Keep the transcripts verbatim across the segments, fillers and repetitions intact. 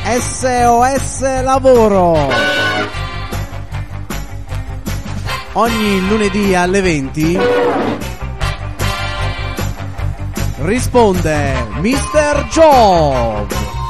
S O S Lavoro. Ogni lunedì alle venti risponde mister Job.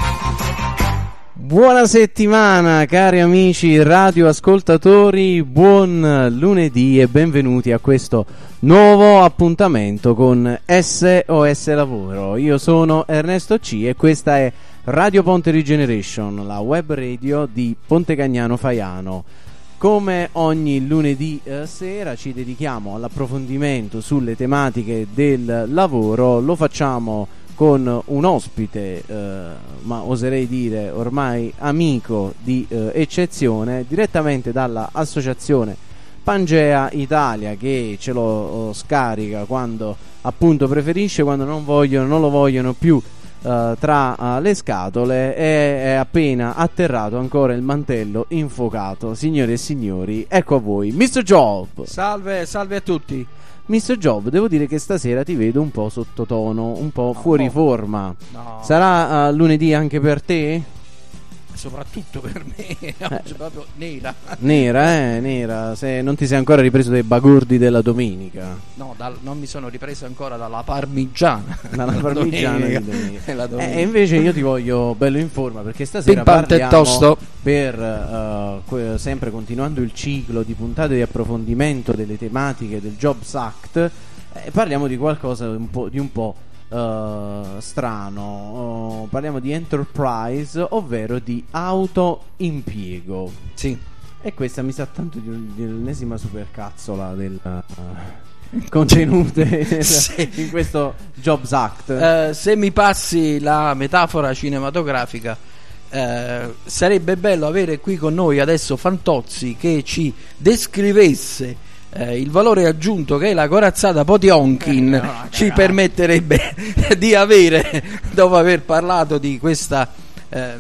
Buona settimana cari amici radioascoltatori, buon lunedì e benvenuti a questo nuovo appuntamento con S O S Lavoro. Io sono Ernesto C e questa è Radio Ponte Regeneration, la web radio di Ponte Cagnano Faiano. Come ogni lunedì eh, sera ci dedichiamo all'approfondimento sulle tematiche del lavoro. Lo facciamo con un ospite, eh, ma oserei dire ormai amico di eh, eccezione, direttamente dalla associazione Pangea Italia, che ce lo oh, scarica quando appunto preferisce, quando non vogliono, non lo vogliono più uh, tra uh, le scatole. E è appena atterrato ancora il mantello infuocato. Signore e signori, ecco a voi mister Job. Salve, salve a tutti. mister Job, devo dire che stasera ti vedo un po' sottotono, un po' no, fuori forma. No. Sarà uh, lunedì anche per te? Soprattutto per me, oggi eh. proprio nera. Nera, eh, nera. Se non ti sei ancora ripreso dai bagurdi della domenica. No, dal, non mi sono ripreso ancora dalla parmigiana. Dalla parmigiana domenica. di domenica. La domenica. E eh, invece io ti voglio bello in forma, perché stasera parliamo tosto. per uh, que- sempre continuando il ciclo di puntate di approfondimento delle tematiche del Jobs Act, eh, parliamo di qualcosa un po', di un po' Uh, strano. Uh, parliamo di enterprise, ovvero di autoimpiego. Sì. E questa mi sa tanto di, di l'ennesima supercazzola del uh, contenute sì. in questo Jobs Act. Uh, se mi passi la metafora cinematografica, uh, sarebbe bello avere qui con noi adesso Fantozzi che ci descrivesse Eh, il valore aggiunto che la corazzata Potionkin eh, no, ci no. permetterebbe di avere dopo aver parlato di questa eh,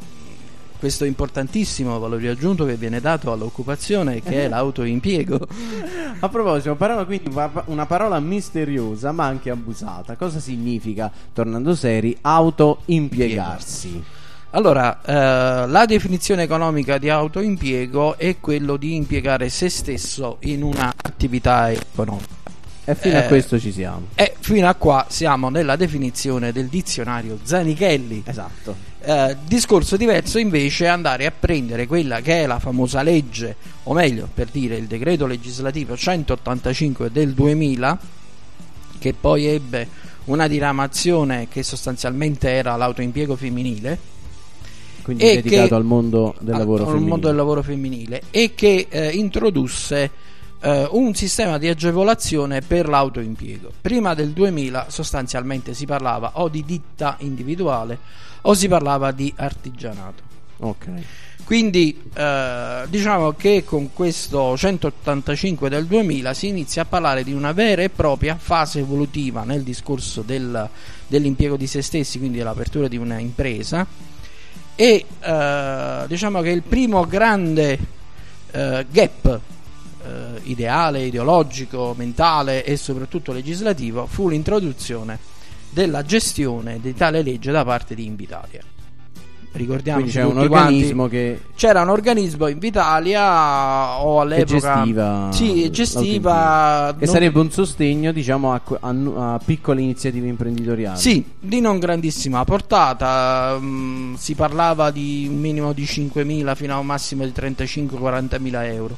questo importantissimo valore aggiunto che viene dato all'occupazione, che è l'autoimpiego. A proposito, parola, quindi una parola misteriosa ma anche abusata. Cosa significa, tornando seri, autoimpiegarsi? Allora, eh, la definizione economica di autoimpiego è quello di impiegare se stesso in un'attività economica. E fino eh, a questo ci siamo. E fino a qua siamo nella definizione del dizionario Zanichelli. Esatto. Eh, discorso diverso invece è andare a prendere quella che è la famosa legge, o meglio, per dire, il decreto legislativo centottantacinque del duemila, che poi ebbe una diramazione che sostanzialmente era l'autoimpiego femminile. Quindi e dedicato che, al mondo del lavoro al femminile. mondo del lavoro femminile e che eh, introdusse eh, un sistema di agevolazione per l'autoimpiego. Prima del duemila sostanzialmente si parlava o di ditta individuale o si parlava di artigianato. Ok. Quindi eh, diciamo che con questo centottantacinque del duemila si inizia a parlare di una vera e propria fase evolutiva nel discorso del, dell'impiego di se stessi, quindi dell'apertura di una impresa. E eh, diciamo che il primo grande eh, gap eh, ideale, ideologico, mentale e soprattutto legislativo fu l'introduzione della gestione di tale legge da parte di Invitalia. Ricordiamoci, c'è un organismo che c'era un organismo Invitalia o all'epoca che gestiva, sì, gestiva che non... sarebbe un sostegno, diciamo, a, a, a piccole iniziative imprenditoriali. Sì, di non grandissima portata. um, si parlava di un minimo di cinquemila fino a un massimo di trentacinque quarantamila euro.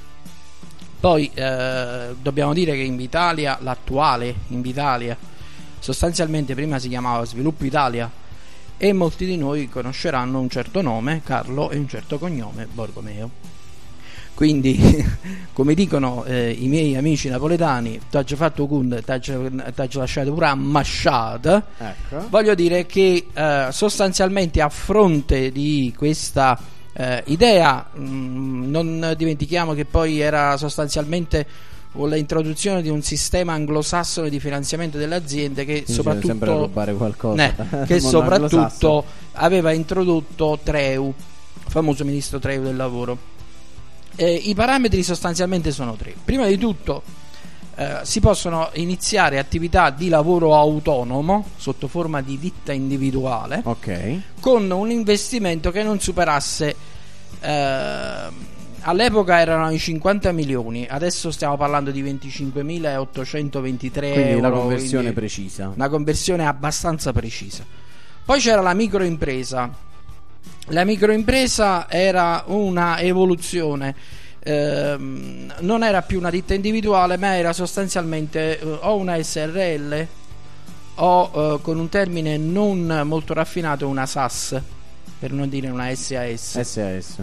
Poi eh, dobbiamo dire che Invitalia, l'attuale Invitalia, sostanzialmente prima si chiamava Sviluppo Italia, e molti di noi conosceranno un certo nome, Carlo, e un certo cognome, Borgomeo. Quindi, come dicono eh, i miei amici napoletani, t'aggia fatto cund, t'aggia lasciato pure ammasciata. Ecco. Voglio dire che eh, sostanzialmente a fronte di questa eh, idea, mh, non dimentichiamo che poi era sostanzialmente con l'introduzione di un sistema anglosassone di finanziamento delle aziende che quindi soprattutto sembra rubare qualcosa eh, che soprattutto aveva introdotto Treu, famoso ministro Treu del lavoro. Eh, i parametri sostanzialmente sono tre. Prima di tutto eh, si possono iniziare attività di lavoro autonomo sotto forma di ditta individuale, ok, con un investimento che non superasse, eh, all'epoca erano i cinquanta milioni, adesso stiamo parlando di venticinquemilaottocentoventitré quindi euro. una conversione quindi precisa. Una conversione abbastanza precisa. Poi c'era la microimpresa. La microimpresa era una evoluzione, ehm, non era più una ditta individuale, ma era sostanzialmente eh, o una S R L o, eh, con un termine non molto raffinato, una S A S, per non dire una S A S. S A S.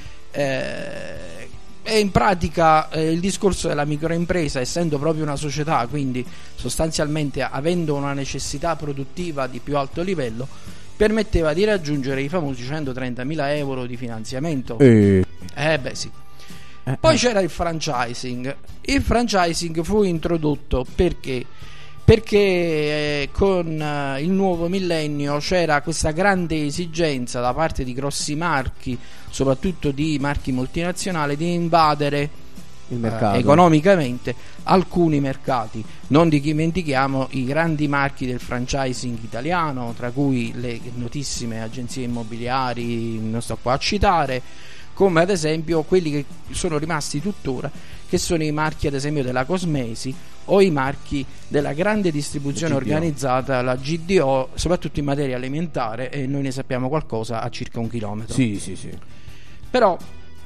Eh, e in pratica eh, il discorso della microimpresa, essendo proprio una società, quindi sostanzialmente avendo una necessità produttiva di più alto livello, permetteva di raggiungere i famosi centotrentamila euro di finanziamento. Eh, Eh beh sì. eh, Poi eh. c'era il franchising. Il franchising fu introdotto perché perché eh, con eh, il nuovo millennio c'era questa grande esigenza da parte di grossi marchi, soprattutto di marchi multinazionali, di invadere Il mercato. eh, economicamente alcuni mercati. Non dimentichiamo i grandi marchi del franchising italiano, tra cui le notissime agenzie immobiliari, non sto qua a citare, come ad esempio quelli che sono rimasti tuttora, che sono i marchi ad esempio della Cosmesi o i marchi della grande distribuzione G D O. organizzata, la G D O, soprattutto in materia alimentare, e noi ne sappiamo qualcosa a circa un chilometro. Sì, sì, sì. Però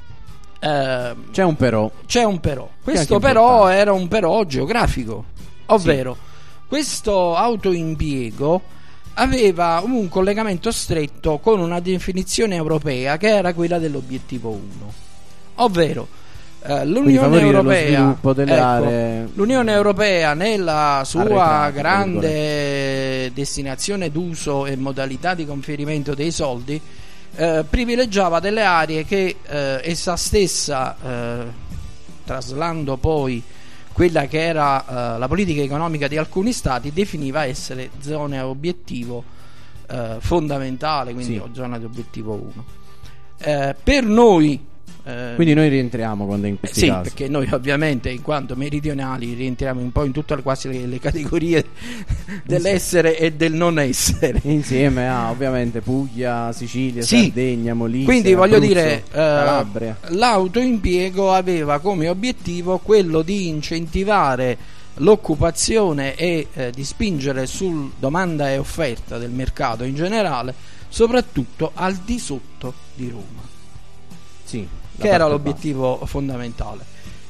ehm, C'è un però. c'è un però. Questo anche però importante. era un però geografico, ovvero questo autoimpiego aveva un collegamento stretto con una definizione europea che era quella dell'obiettivo uno, ovvero eh, l'Unione favorire lo Europea, sviluppo delle ecco, aree- l'Unione Europea nella sua Arretrate, grande destinazione d'uso e modalità di conferimento dei soldi, eh, privilegiava delle aree che eh, essa stessa, eh, traslando poi quella che era eh, la politica economica di alcuni stati, definiva essere zone a obiettivo eh, fondamentale, quindi Sì. zona di obiettivo uno. Eh, per noi eh, Quindi noi rientriamo quando in questi sì, casi. perché noi ovviamente in quanto meridionali rientriamo un po' in tutte le, quasi le, le categorie dell'essere e del non essere. Insieme a ovviamente Puglia, Sicilia, Sì. Sardegna, Molise, Quindi voglio Abruzzo, dire, eh, Calabria. l'autoimpiego aveva come obiettivo quello di incentivare l'occupazione e eh, di spingere sul domanda e offerta del mercato in generale, soprattutto al di sotto di Roma, Sì, la che era parte l'obiettivo fondamentale.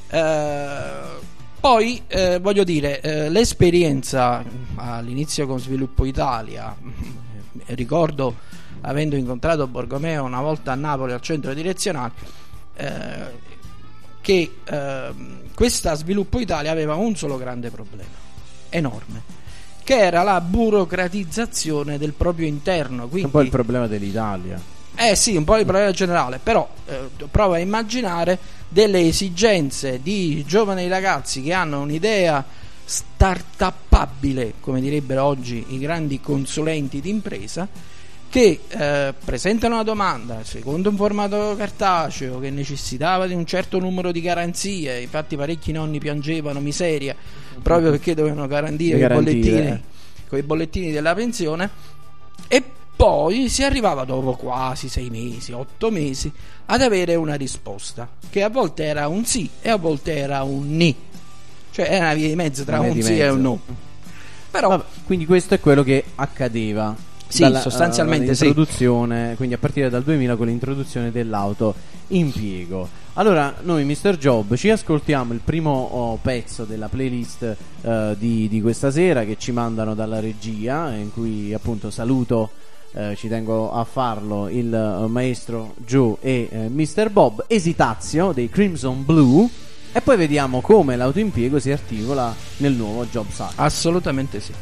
Eh, poi eh, voglio dire, eh, l'esperienza all'inizio con Sviluppo Italia, ricordo avendo incontrato Borgomeo una volta a Napoli al centro direzionale, eh, che eh, questa Sviluppo Italia aveva un solo grande problema, enorme, che era la burocratizzazione del proprio interno. bassa. Quindi, Un po' il problema dell'Italia. eh sì, un po' il problema generale, però eh, prova a immaginare delle esigenze di giovani ragazzi che hanno un'idea startuppabile, come direbbero oggi i grandi consulenti d'impresa, che eh, presentano una domanda secondo un formato cartaceo che necessitava di un certo numero di garanzie. Infatti parecchi nonni piangevano miseria proprio perché dovevano garantire i bollettini, eh. con i bollettini della pensione, e poi si arrivava dopo quasi sei mesi, otto mesi ad avere una risposta che a volte era un sì e a volte era un ni, cioè era una via di mezzo tra Una un di sì mezzo. e un no. Però Vabbè, quindi questo è quello che accadeva. Sì, sostanzialmente sì. L'introduzione, quindi a partire dal duemila con l'introduzione dell'autoimpiego. Allora, noi mister Job ci ascoltiamo il primo oh, pezzo della playlist eh, di, di questa sera che ci mandano dalla regia, in cui appunto saluto, eh, ci tengo a farlo, il eh, maestro Joe e eh, mister Bob, Esitazio dei Crimson Blue, e poi vediamo come l'autoimpiego si articola nel nuovo Jobs Act. assolutamente sì.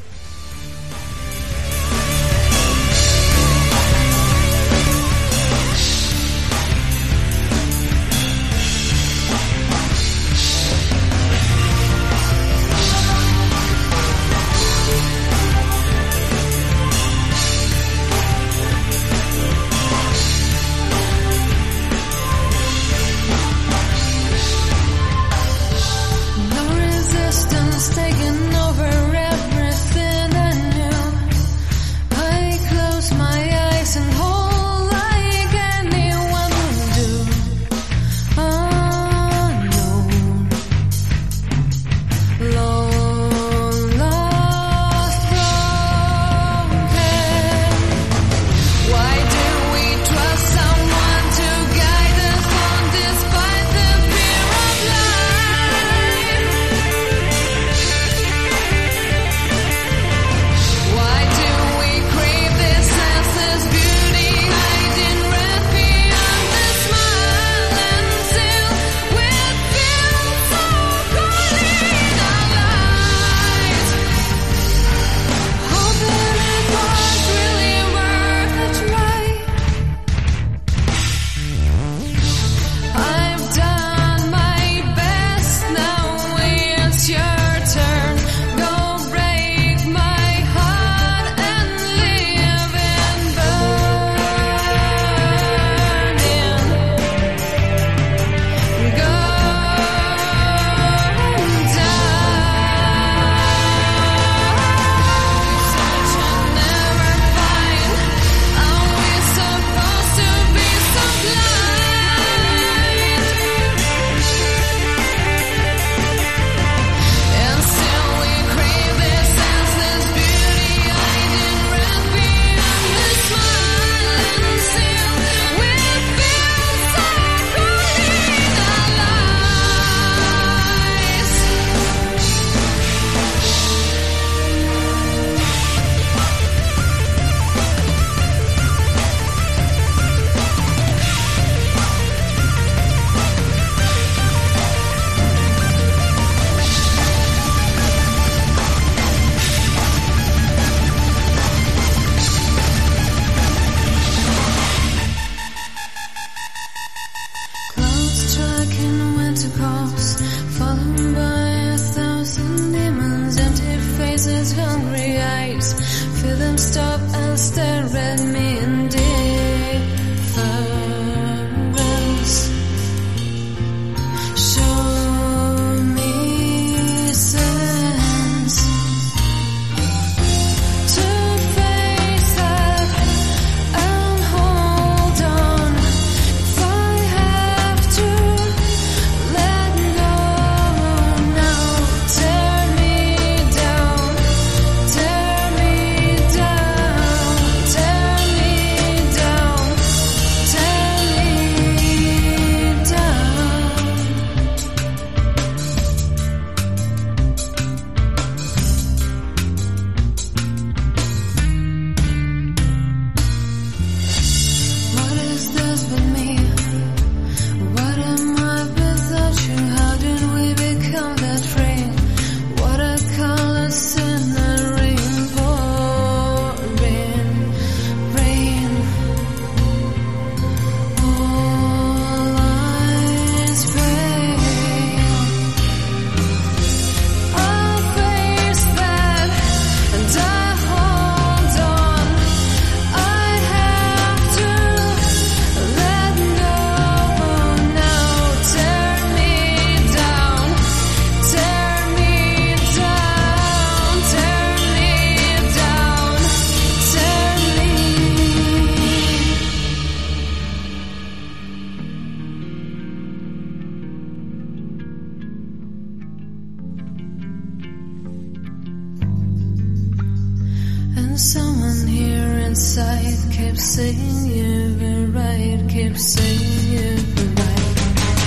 No resistance. hungry eyes, feel them stop and stare at me in difference. Show me sense to face that and hold on. If I have to let go now, tear me down, tear me down, tear me down, tear me down. What is this but me? What am I without you? How did we become that free? What a color in the rain, pouring rain. All eyes pale. I'll face that and I hold on. I have to let go now. Tear me down, tear me down, tear me down, tear me. And someone here inside keeps saying you were right, keeps saying you were right.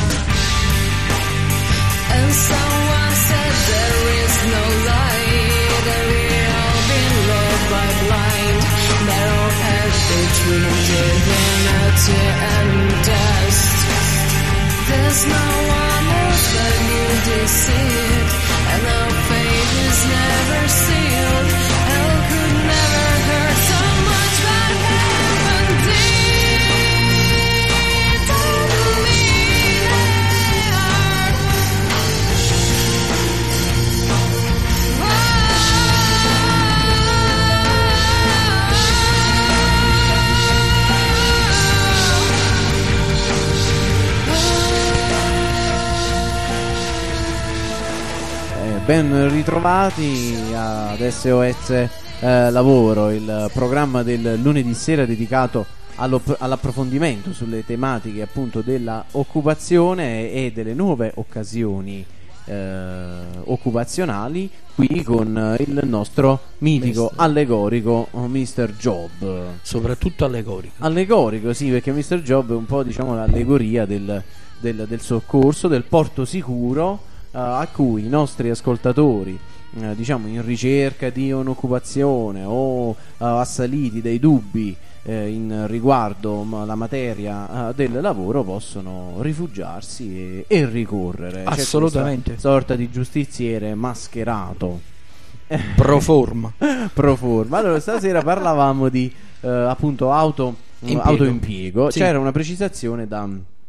And someone said there is no light, that we all been led by blind, narrow path between divinity and dust. There's no one else but you deceived, and our fate is never sealed. Hell could never hurt so much, but heaven did to me. Ben ritrovati ad S O S eh, Lavoro, il programma del lunedì sera dedicato all'approfondimento sulle tematiche appunto della occupazione e delle nuove occasioni eh, occupazionali, qui con il nostro mitico Mister allegorico mister Job. Soprattutto allegorico. Allegorico, sì, perché mister Job è un po', diciamo, l'allegoria del, del, del soccorso, del porto sicuro, Uh, a cui i nostri ascoltatori, uh, diciamo in ricerca di un'occupazione o uh, assaliti dai dubbi uh, in riguardo alla materia uh, del lavoro, possono rifugiarsi e, e ricorrere. Assolutamente. C'è questa sorta di giustiziere mascherato Pro forma. pro forma. Allora, stasera parlavamo di uh, appunto auto Impiego. autoimpiego. Sì. C'era una precisazione da,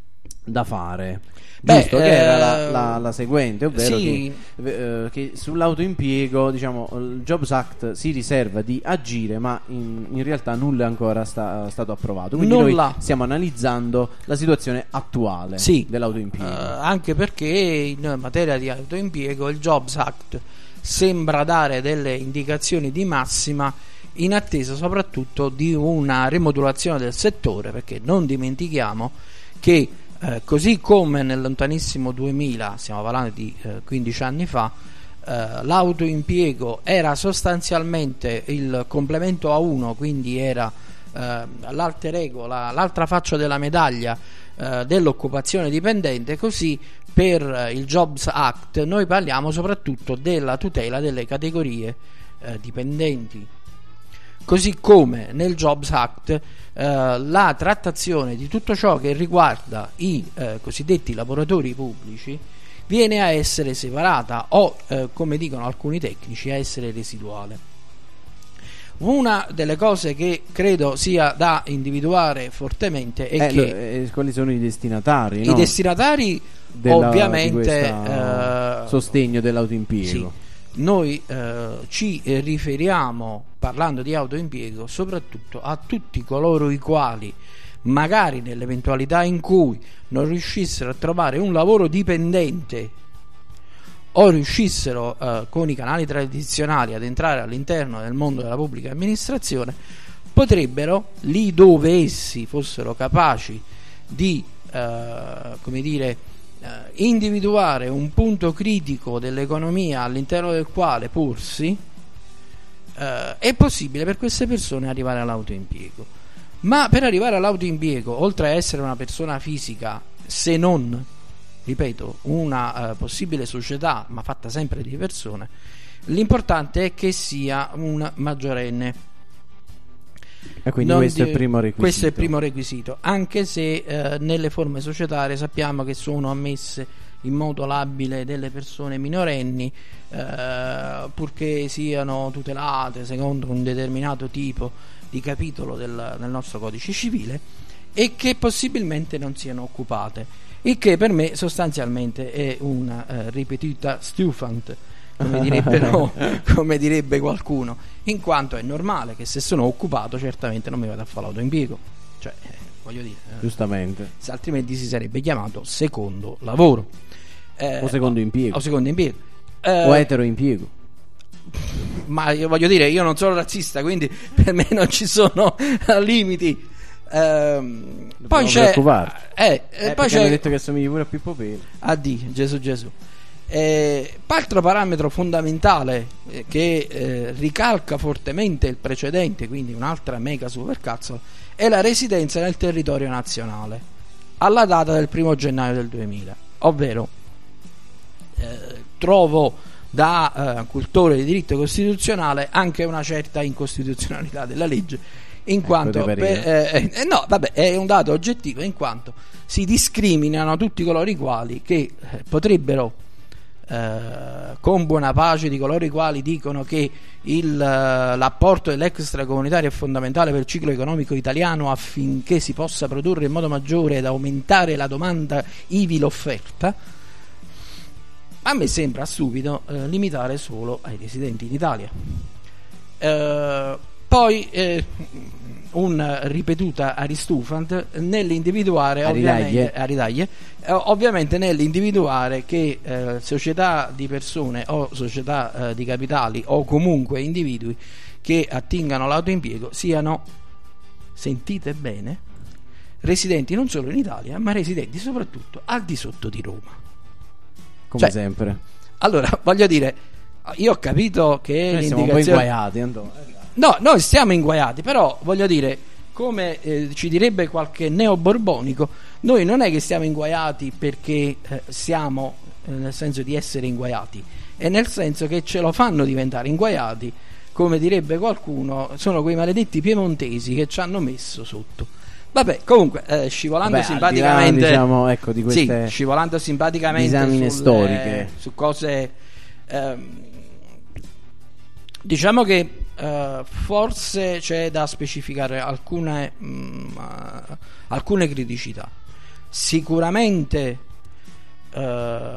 da fare. Beh, Giusto, che era la, eh, la, la seguente, ovvero sì. che, eh, che sull'autoimpiego, diciamo, il Jobs Act si riserva di agire, ma in, in realtà nulla è ancora sta, stato approvato. Quindi Nulla. noi stiamo analizzando la situazione attuale Sì. dell'autoimpiego. Eh, anche perché in materia di autoimpiego il Jobs Act sembra dare delle indicazioni di massima, in attesa soprattutto di una rimodulazione del settore, perché non dimentichiamo che Eh, così come nel lontanissimo duemila, stiamo parlando di eh, quindici anni fa, eh, l'autoimpiego era sostanzialmente il complemento a uno, quindi era eh, l'alter ego, la, l'altra faccia della medaglia eh, dell'occupazione dipendente. Così per eh, il Jobs Act noi parliamo soprattutto della tutela delle categorie eh, dipendenti. Così come nel Jobs Act eh, la trattazione di tutto ciò che riguarda i eh, cosiddetti lavoratori pubblici viene a essere separata o, eh, come dicono alcuni tecnici, a essere residuale. Una delle cose che credo sia da individuare fortemente è eh, che lo, eh, quali sono i destinatari? i no? destinatari Della, ovviamente di eh, sostegno dell'autoimpiego. sì. noi eh, ci riferiamo, parlando di autoimpiego, soprattutto a tutti coloro i quali magari nell'eventualità in cui non riuscissero a trovare un lavoro dipendente o riuscissero eh, con i canali tradizionali ad entrare all'interno del mondo della pubblica amministrazione, potrebbero, lì dove essi fossero capaci di eh, come dire eh, individuare un punto critico dell'economia all'interno del quale porsi, eh, è possibile per queste persone arrivare all'autoimpiego. Ma per arrivare all'autoimpiego, oltre a essere una persona fisica, se non, ripeto, una uh, possibile società, ma fatta sempre di persone, l'importante è che sia un maggiorenne. E quindi Non questo di- è il primo requisito. Questo è il primo requisito, anche se eh, nelle forme societarie sappiamo che sono ammesse in modo labile delle persone minorenni, eh, purché siano tutelate secondo un determinato tipo di capitolo del, del nostro codice civile, e che possibilmente non siano occupate, il che per me sostanzialmente è una eh, ripetuta stufant, come direbbero, come direbbe qualcuno, in quanto è normale che se sono occupato certamente non mi vado a fare l'autoimpiego, cioè eh, voglio dire, eh, Giustamente. se altrimenti si sarebbe chiamato secondo lavoro, eh, O secondo impiego. o secondo impiego. Eh, O etero impiego. ma io voglio dire, io non sono razzista, quindi per me non ci sono limiti. Ehm, poi c'è preoccuparci. eh, eh, Eh, poi perché hanno c'è detto che assomigli pure a Pippo Pelli. addio Gesù Gesù. Eh, poi altro parametro fondamentale eh, che eh, ricalca fortemente il precedente, quindi un'altra mega supercazzo, è la residenza nel territorio nazionale alla data del primo gennaio del duemila, ovvero eh, trovo da eh, cultore di diritto costituzionale anche una certa incostituzionalità della legge, in Ecco, quanto te per, eh, eh, no vabbè, è un dato oggettivo, in quanto si discriminano tutti coloro i quali che eh, potrebbero eh, con buona pace di coloro i quali dicono che il, eh, l'apporto dell'extracomunitario è fondamentale per il ciclo economico italiano affinché si possa produrre in modo maggiore ed aumentare la domanda ivi l'offerta. A me sembra stupido eh, limitare solo ai residenti in Italia. Eh, poi eh, un ripetuta Aristufant nell'individuare Aridaglie. ovviamente, aridaglie, eh, ovviamente nell'individuare che eh, società di persone o società eh, di capitali o comunque individui che attingano l'autoimpiego siano, sentite bene, residenti non solo in Italia ma residenti soprattutto al di sotto di Roma. Come Cioè, sempre. Allora, voglio dire, io ho capito che Noi siamo un po' l'indicazione... inguaiati, Antonio. No, noi stiamo inguaiati, però voglio dire, come eh, ci direbbe qualche neoborbonico, noi non è che stiamo inguaiati perché eh, siamo eh, nel senso di essere inguaiati, è nel senso che ce lo fanno diventare inguaiati, come direbbe qualcuno, sono quei maledetti piemontesi che ci hanno messo sotto. Vabbè, comunque, eh, scivolando Vabbè, simpaticamente, al di là, diciamo, ecco, di queste sì, scivolando simpaticamente disamine sulle- storiche. su cose, ehm, diciamo che eh, forse c'è da specificare alcune, mh, uh, alcune criticità. Sicuramente eh,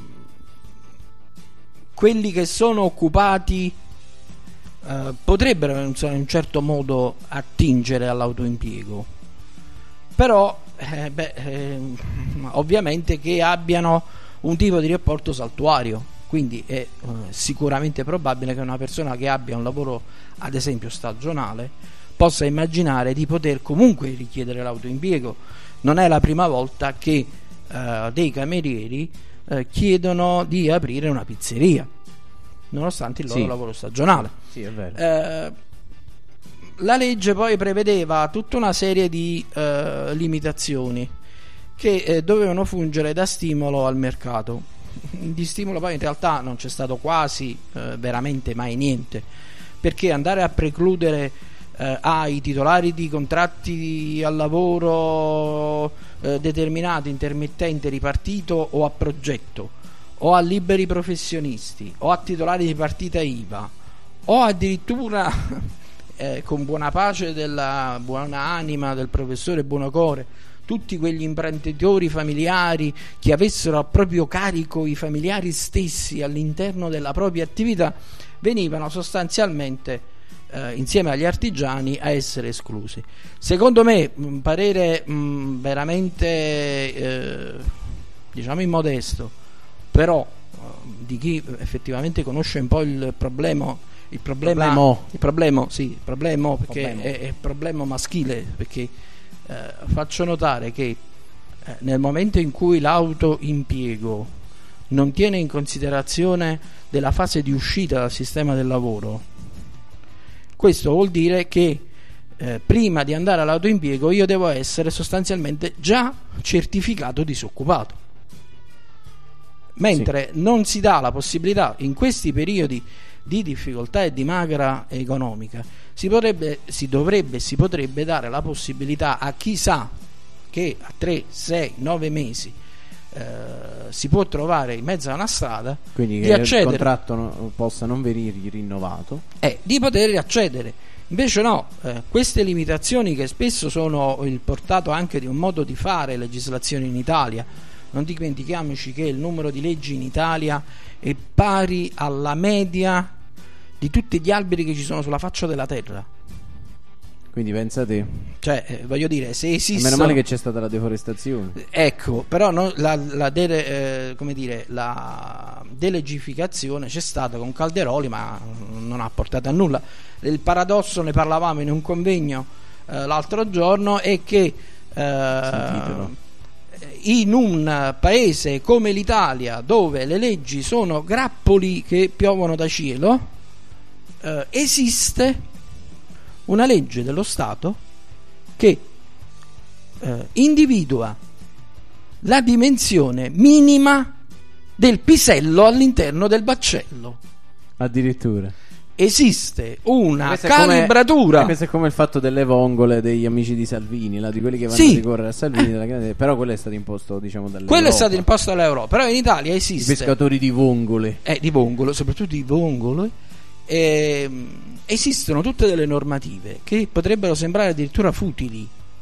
quelli che sono occupati eh, potrebbero in un certo modo attingere all'autoimpiego, però eh, beh, eh, ovviamente che abbiano un tipo di rapporto saltuario, quindi è eh, sicuramente probabile che una persona che abbia un lavoro ad esempio stagionale possa immaginare di poter comunque richiedere l'autoimpiego. Non è la prima volta che eh, dei camerieri eh, chiedono di aprire una pizzeria nonostante il loro Sì. lavoro stagionale. Sì, è vero. Eh, la legge poi prevedeva tutta una serie di eh, limitazioni che eh, dovevano fungere da stimolo al mercato. Di stimolo poi in realtà non c'è stato quasi eh, veramente mai niente, perché andare a precludere eh, ai titolari di contratti al lavoro eh, determinati, intermittente, ripartito o a progetto, o a liberi professionisti, o a titolari di partita I V A, o addirittura eh, con buona pace della buona anima del professore Buonocore, tutti quegli imprenditori familiari che avessero a proprio carico i familiari stessi all'interno della propria attività venivano sostanzialmente eh, insieme agli artigiani a essere esclusi. Secondo me, un parere mh, veramente eh, diciamo immodesto, però eh, di chi effettivamente conosce un po' il problema, il problema, Problemo. il problema, sì, il problema perché Problemo. è, è il problema maschile, perché eh, faccio notare che eh, nel momento in cui l'autoimpiego non tiene in considerazione della fase di uscita dal sistema del lavoro, questo vuol dire che eh, prima di andare all'autoimpiego io devo essere sostanzialmente già certificato disoccupato, mentre sì. non si dà la possibilità in questi periodi di difficoltà e di magra economica, si potrebbe, si dovrebbe, si potrebbe dare la possibilità a chi sa che a tre, sei, nove mesi eh, si può trovare in mezzo a una strada, quindi di che accedere, il contratto no, possa non venire rinnovato, eh, di poter accedere. Invece no, eh, queste limitazioni, che spesso sono il portato anche di un modo di fare legislazione in Italia. Non dimentichiamoci che il numero di leggi in Italia è pari alla media di tutti gli alberi che ci sono sulla faccia della terra. quindi pensa te, Cioè, eh, voglio dire, se esistono... meno male che c'è stata la deforestazione. Ecco, però no, la, la, dele, eh, come dire, la delegificazione c'è stata con Calderoli, ma non ha portato a nulla. Il paradosso, ne parlavamo in un convegno eh, l'altro giorno, è che eh, in un paese come l'Italia, dove le leggi sono grappoli che piovono da cielo, eh, esiste una legge dello Stato che eh, individua la dimensione minima del pisello all'interno del baccello. Addirittura Esiste una questo calibratura. Come, questo è come il fatto delle vongole degli amici di Salvini, là, di quelli che vanno Sì. a ricorrere a Salvini, della, però quello è stato imposto, diciamo, dall'Europa. Quello è stato imposto dall'Europa, però in Italia I esiste pescatori di vongole. eh, di vongole, soprattutto di vongole, ehm, esistono tutte delle normative che potrebbero sembrare addirittura futili,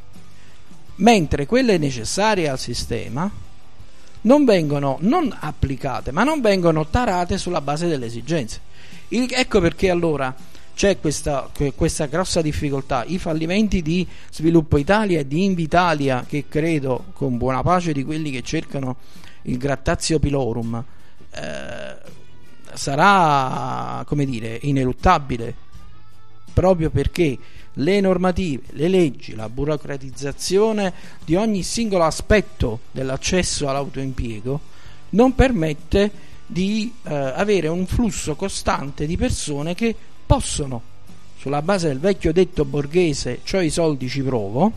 mentre quelle necessarie al sistema non vengono non applicate, ma non vengono tarate sulla base delle esigenze. Il, ecco perché allora c'è questa, questa grossa difficoltà. I fallimenti di Sviluppo Italia e di Invitalia, che credo, con buona pace di quelli che cercano il grattazio pilorum, eh, sarà, come dire, ineluttabile, proprio perché le normative, le leggi, la burocratizzazione di ogni singolo aspetto dell'accesso all'autoimpiego non permette di eh, avere un flusso costante di persone che possono, sulla base del vecchio detto borghese, cioè i soldi ci provo,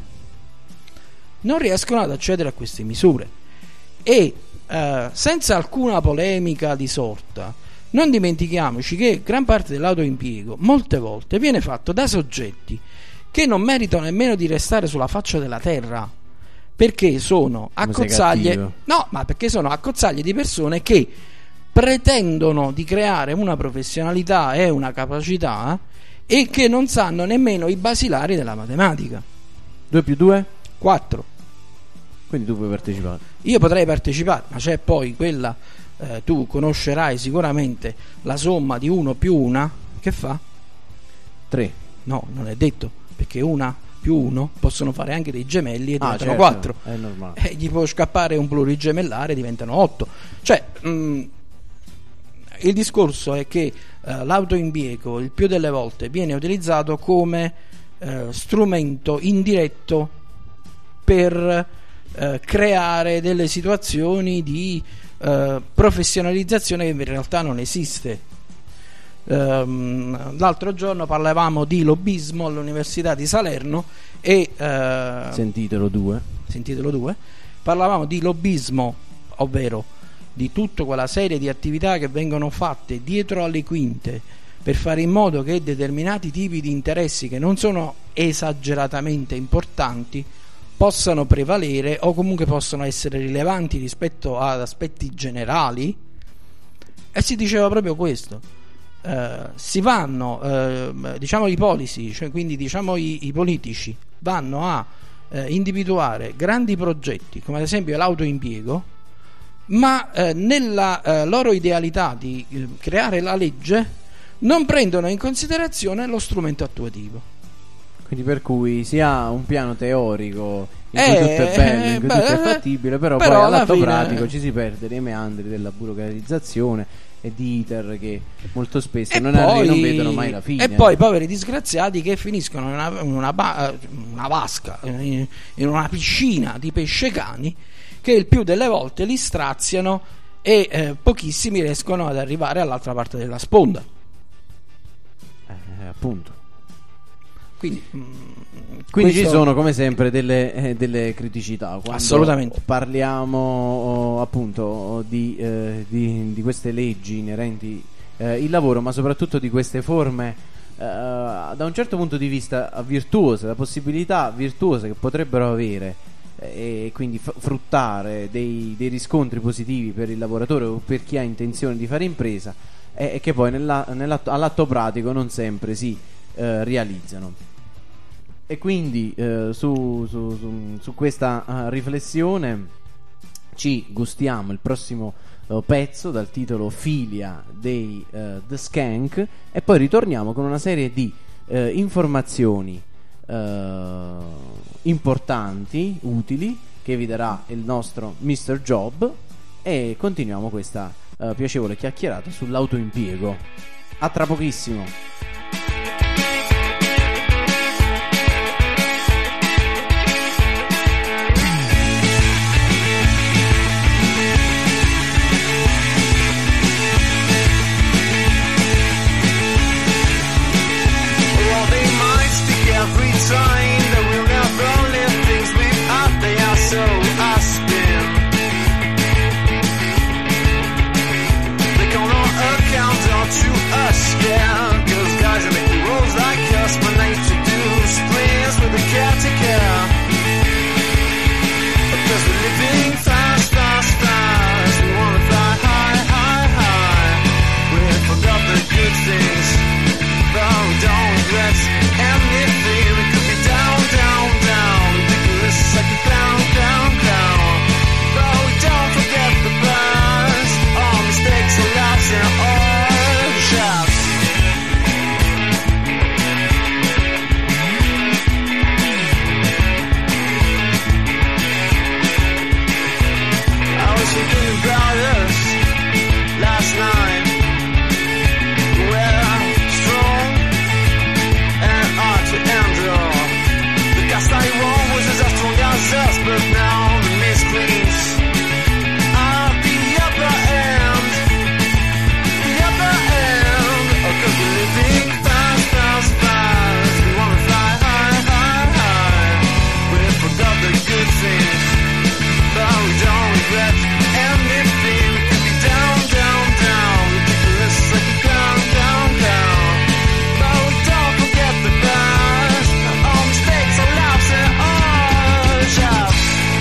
non riescono ad accedere a queste misure. E eh, senza alcuna polemica di sorta, non dimentichiamoci che gran parte dell'autoimpiego molte volte viene fatto da soggetti che non meritano nemmeno di restare sulla faccia della terra, perché sono accozzaglie, no, ma perché sono accozzaglie di persone che pretendono di creare una professionalità e una capacità e che non sanno nemmeno i basilari della matematica. Due più due? Quattro. Quindi tu puoi partecipare. Io potrei partecipare, ma c'è poi quella, eh, tu conoscerai sicuramente la somma di uno più una, che fa? Tre. No, non è detto, perché una più uno possono fare anche dei gemelli e Ah, diventano certo, quattro. è normale. Eh, gli può scappare un plurigemellare, diventano otto. Cioè, mh, il discorso è che eh, l'autoimpiego il più delle volte viene utilizzato come eh, strumento indiretto per eh, creare delle situazioni di eh, professionalizzazione che in realtà non esiste. Um, l'altro giorno parlavamo di lobbismo all'Università di Salerno e eh, Sentitelo due. sentitelo due, parlavamo di lobbismo, ovvero di tutta quella serie di attività che vengono fatte dietro alle quinte per fare in modo che determinati tipi di interessi, che non sono esageratamente importanti, possano prevalere o comunque possono essere rilevanti rispetto ad aspetti generali. E si diceva proprio questo. Uh, si vanno, uh, diciamo i policy, cioè quindi diciamo i, i politici vanno a eh, individuare grandi progetti come ad esempio l'autoimpiego, ma eh, nella eh, loro idealità di eh, creare la legge non prendono in considerazione lo strumento attuativo. Quindi per cui si ha un piano teorico in Eh, cui tutto è bello, in cui beh, tutto è fattibile, però, però poi alla all'atto fine- pratico ci si perde nei meandri della burocratizzazione e di iter che molto spesso non, arri- non vedono mai la fine. E poi poveri disgraziati che finiscono in una, in una, ba- una vasca, in, in una piscina di pescecani che il più delle volte li straziano e eh, pochissimi riescono ad arrivare all'altra parte della sponda. Eh, appunto. Quindi, mh, Quindi questo- ci sono come sempre delle, eh, delle criticità quando Assolutamente. parliamo oh, appunto oh, di, eh, di, di queste leggi inerenti eh, il lavoro, ma soprattutto di queste forme eh, da un certo punto di vista virtuose, la possibilità virtuose che potrebbero avere eh, e quindi f- fruttare dei, dei riscontri positivi per il lavoratore o per chi ha intenzione di fare impresa, e, e che poi nella, nell'atto, all'atto pratico non sempre si eh, realizzano. E quindi eh, su, su, su, su questa uh, riflessione ci gustiamo il prossimo uh, pezzo dal titolo Filia dei uh, The Skank, e poi ritorniamo con una serie di uh, informazioni uh, importanti, utili, che vi darà il nostro mister Job, e continuiamo questa uh, piacevole chiacchierata sull'autoimpiego. A tra pochissimo. Well, they might speak every time that we'll never live things without they are so asking. They count on account or to us, yeah. Cause guys are making rules like us when they introduce plans with the caretaker. Because we're living fast, fast, fast. We wanna fly high, high, high. We forgot the good things. But we don't regret anything. We could be down, down, down. Ridiculous like a clown, clown, clown. But we don't forget the past. All mistakes are laughs and all shouts. I was thinking about us last night. We're strong and hard to handle. The cast I won was just as strong as us, but now the miscreants are the upper end. The upper end. Oh, cause we're living fast, fast, fast. We wanna fly high, high, high. We forgot the good things, but we don't regret anything. We could be down, down, down. Ridiculous like a clown, clown, clown. But we don't forget the past. All mistakes are laughs and all shouts.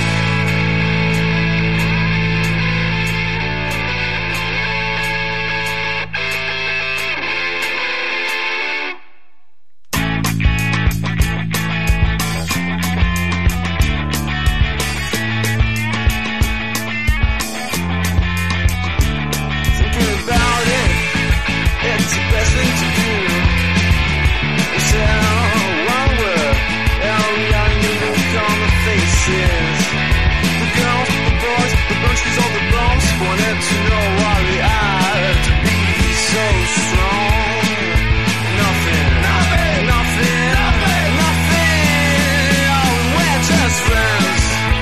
Thinking about it, it's the best thing to do. We say one word, and we are new look on the faces. The girls, the boys, the bunches, all the bums wanted to know why we are to be so strong. Nothing, nothing, nothing, nothing, nothing. Oh, we're just friends.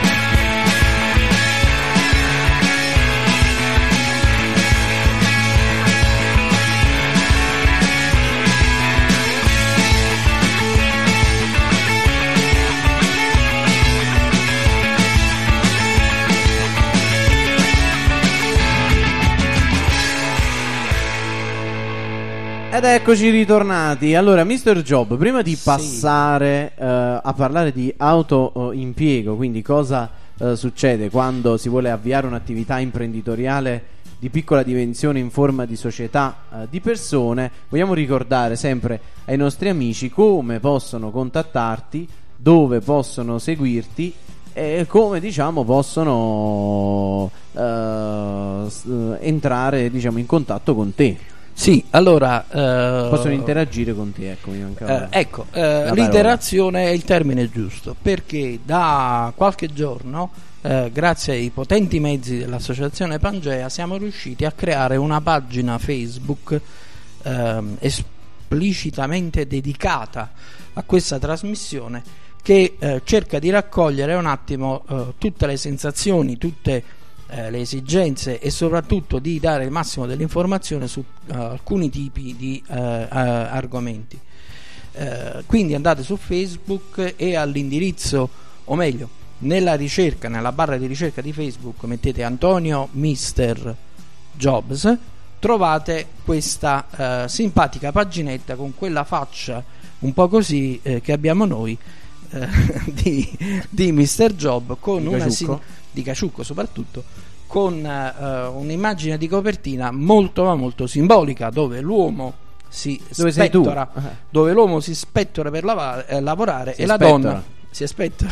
Ed eccoci ritornati. Allora, mister Job, prima di Sì. passare eh, a parlare di autoimpiego, quindi cosa eh, succede quando si vuole avviare un'attività imprenditoriale di piccola dimensione in forma di società eh, di persone, vogliamo ricordare sempre ai nostri amici come possono contattarti dove possono seguirti e come diciamo possono uh, s- entrare diciamo in contatto con te. Sì, allora eh, Possono interagire con te, ecco, mi mancava eh, ecco, eh, la l'interazione è il termine giusto, perché da qualche giorno, eh, grazie ai potenti mezzi dell'associazione Pangea, siamo riusciti a creare una pagina Facebook ehm, esplicitamente dedicata a questa trasmissione, che eh, cerca di raccogliere un attimo eh, tutte le sensazioni, tutte eh, le esigenze e soprattutto di dare il massimo dell'informazione su eh, alcuni tipi di eh, eh, argomenti. Eh, quindi andate su Facebook e all'indirizzo, o meglio, nella ricerca, nella barra di ricerca di Facebook mettete Antonio mister Jobs, trovate questa eh, simpatica paginetta con quella faccia un po' così eh, che abbiamo noi eh, di, di mister Job, con Di una Caciucco. si- di Caciucco soprattutto, con eh, un'immagine di copertina molto ma molto simbolica, dove l'uomo si Dove sei tu? spettora, dove l'uomo si spettora per lavare- eh, lavorare Si e la spettora. donna si aspetta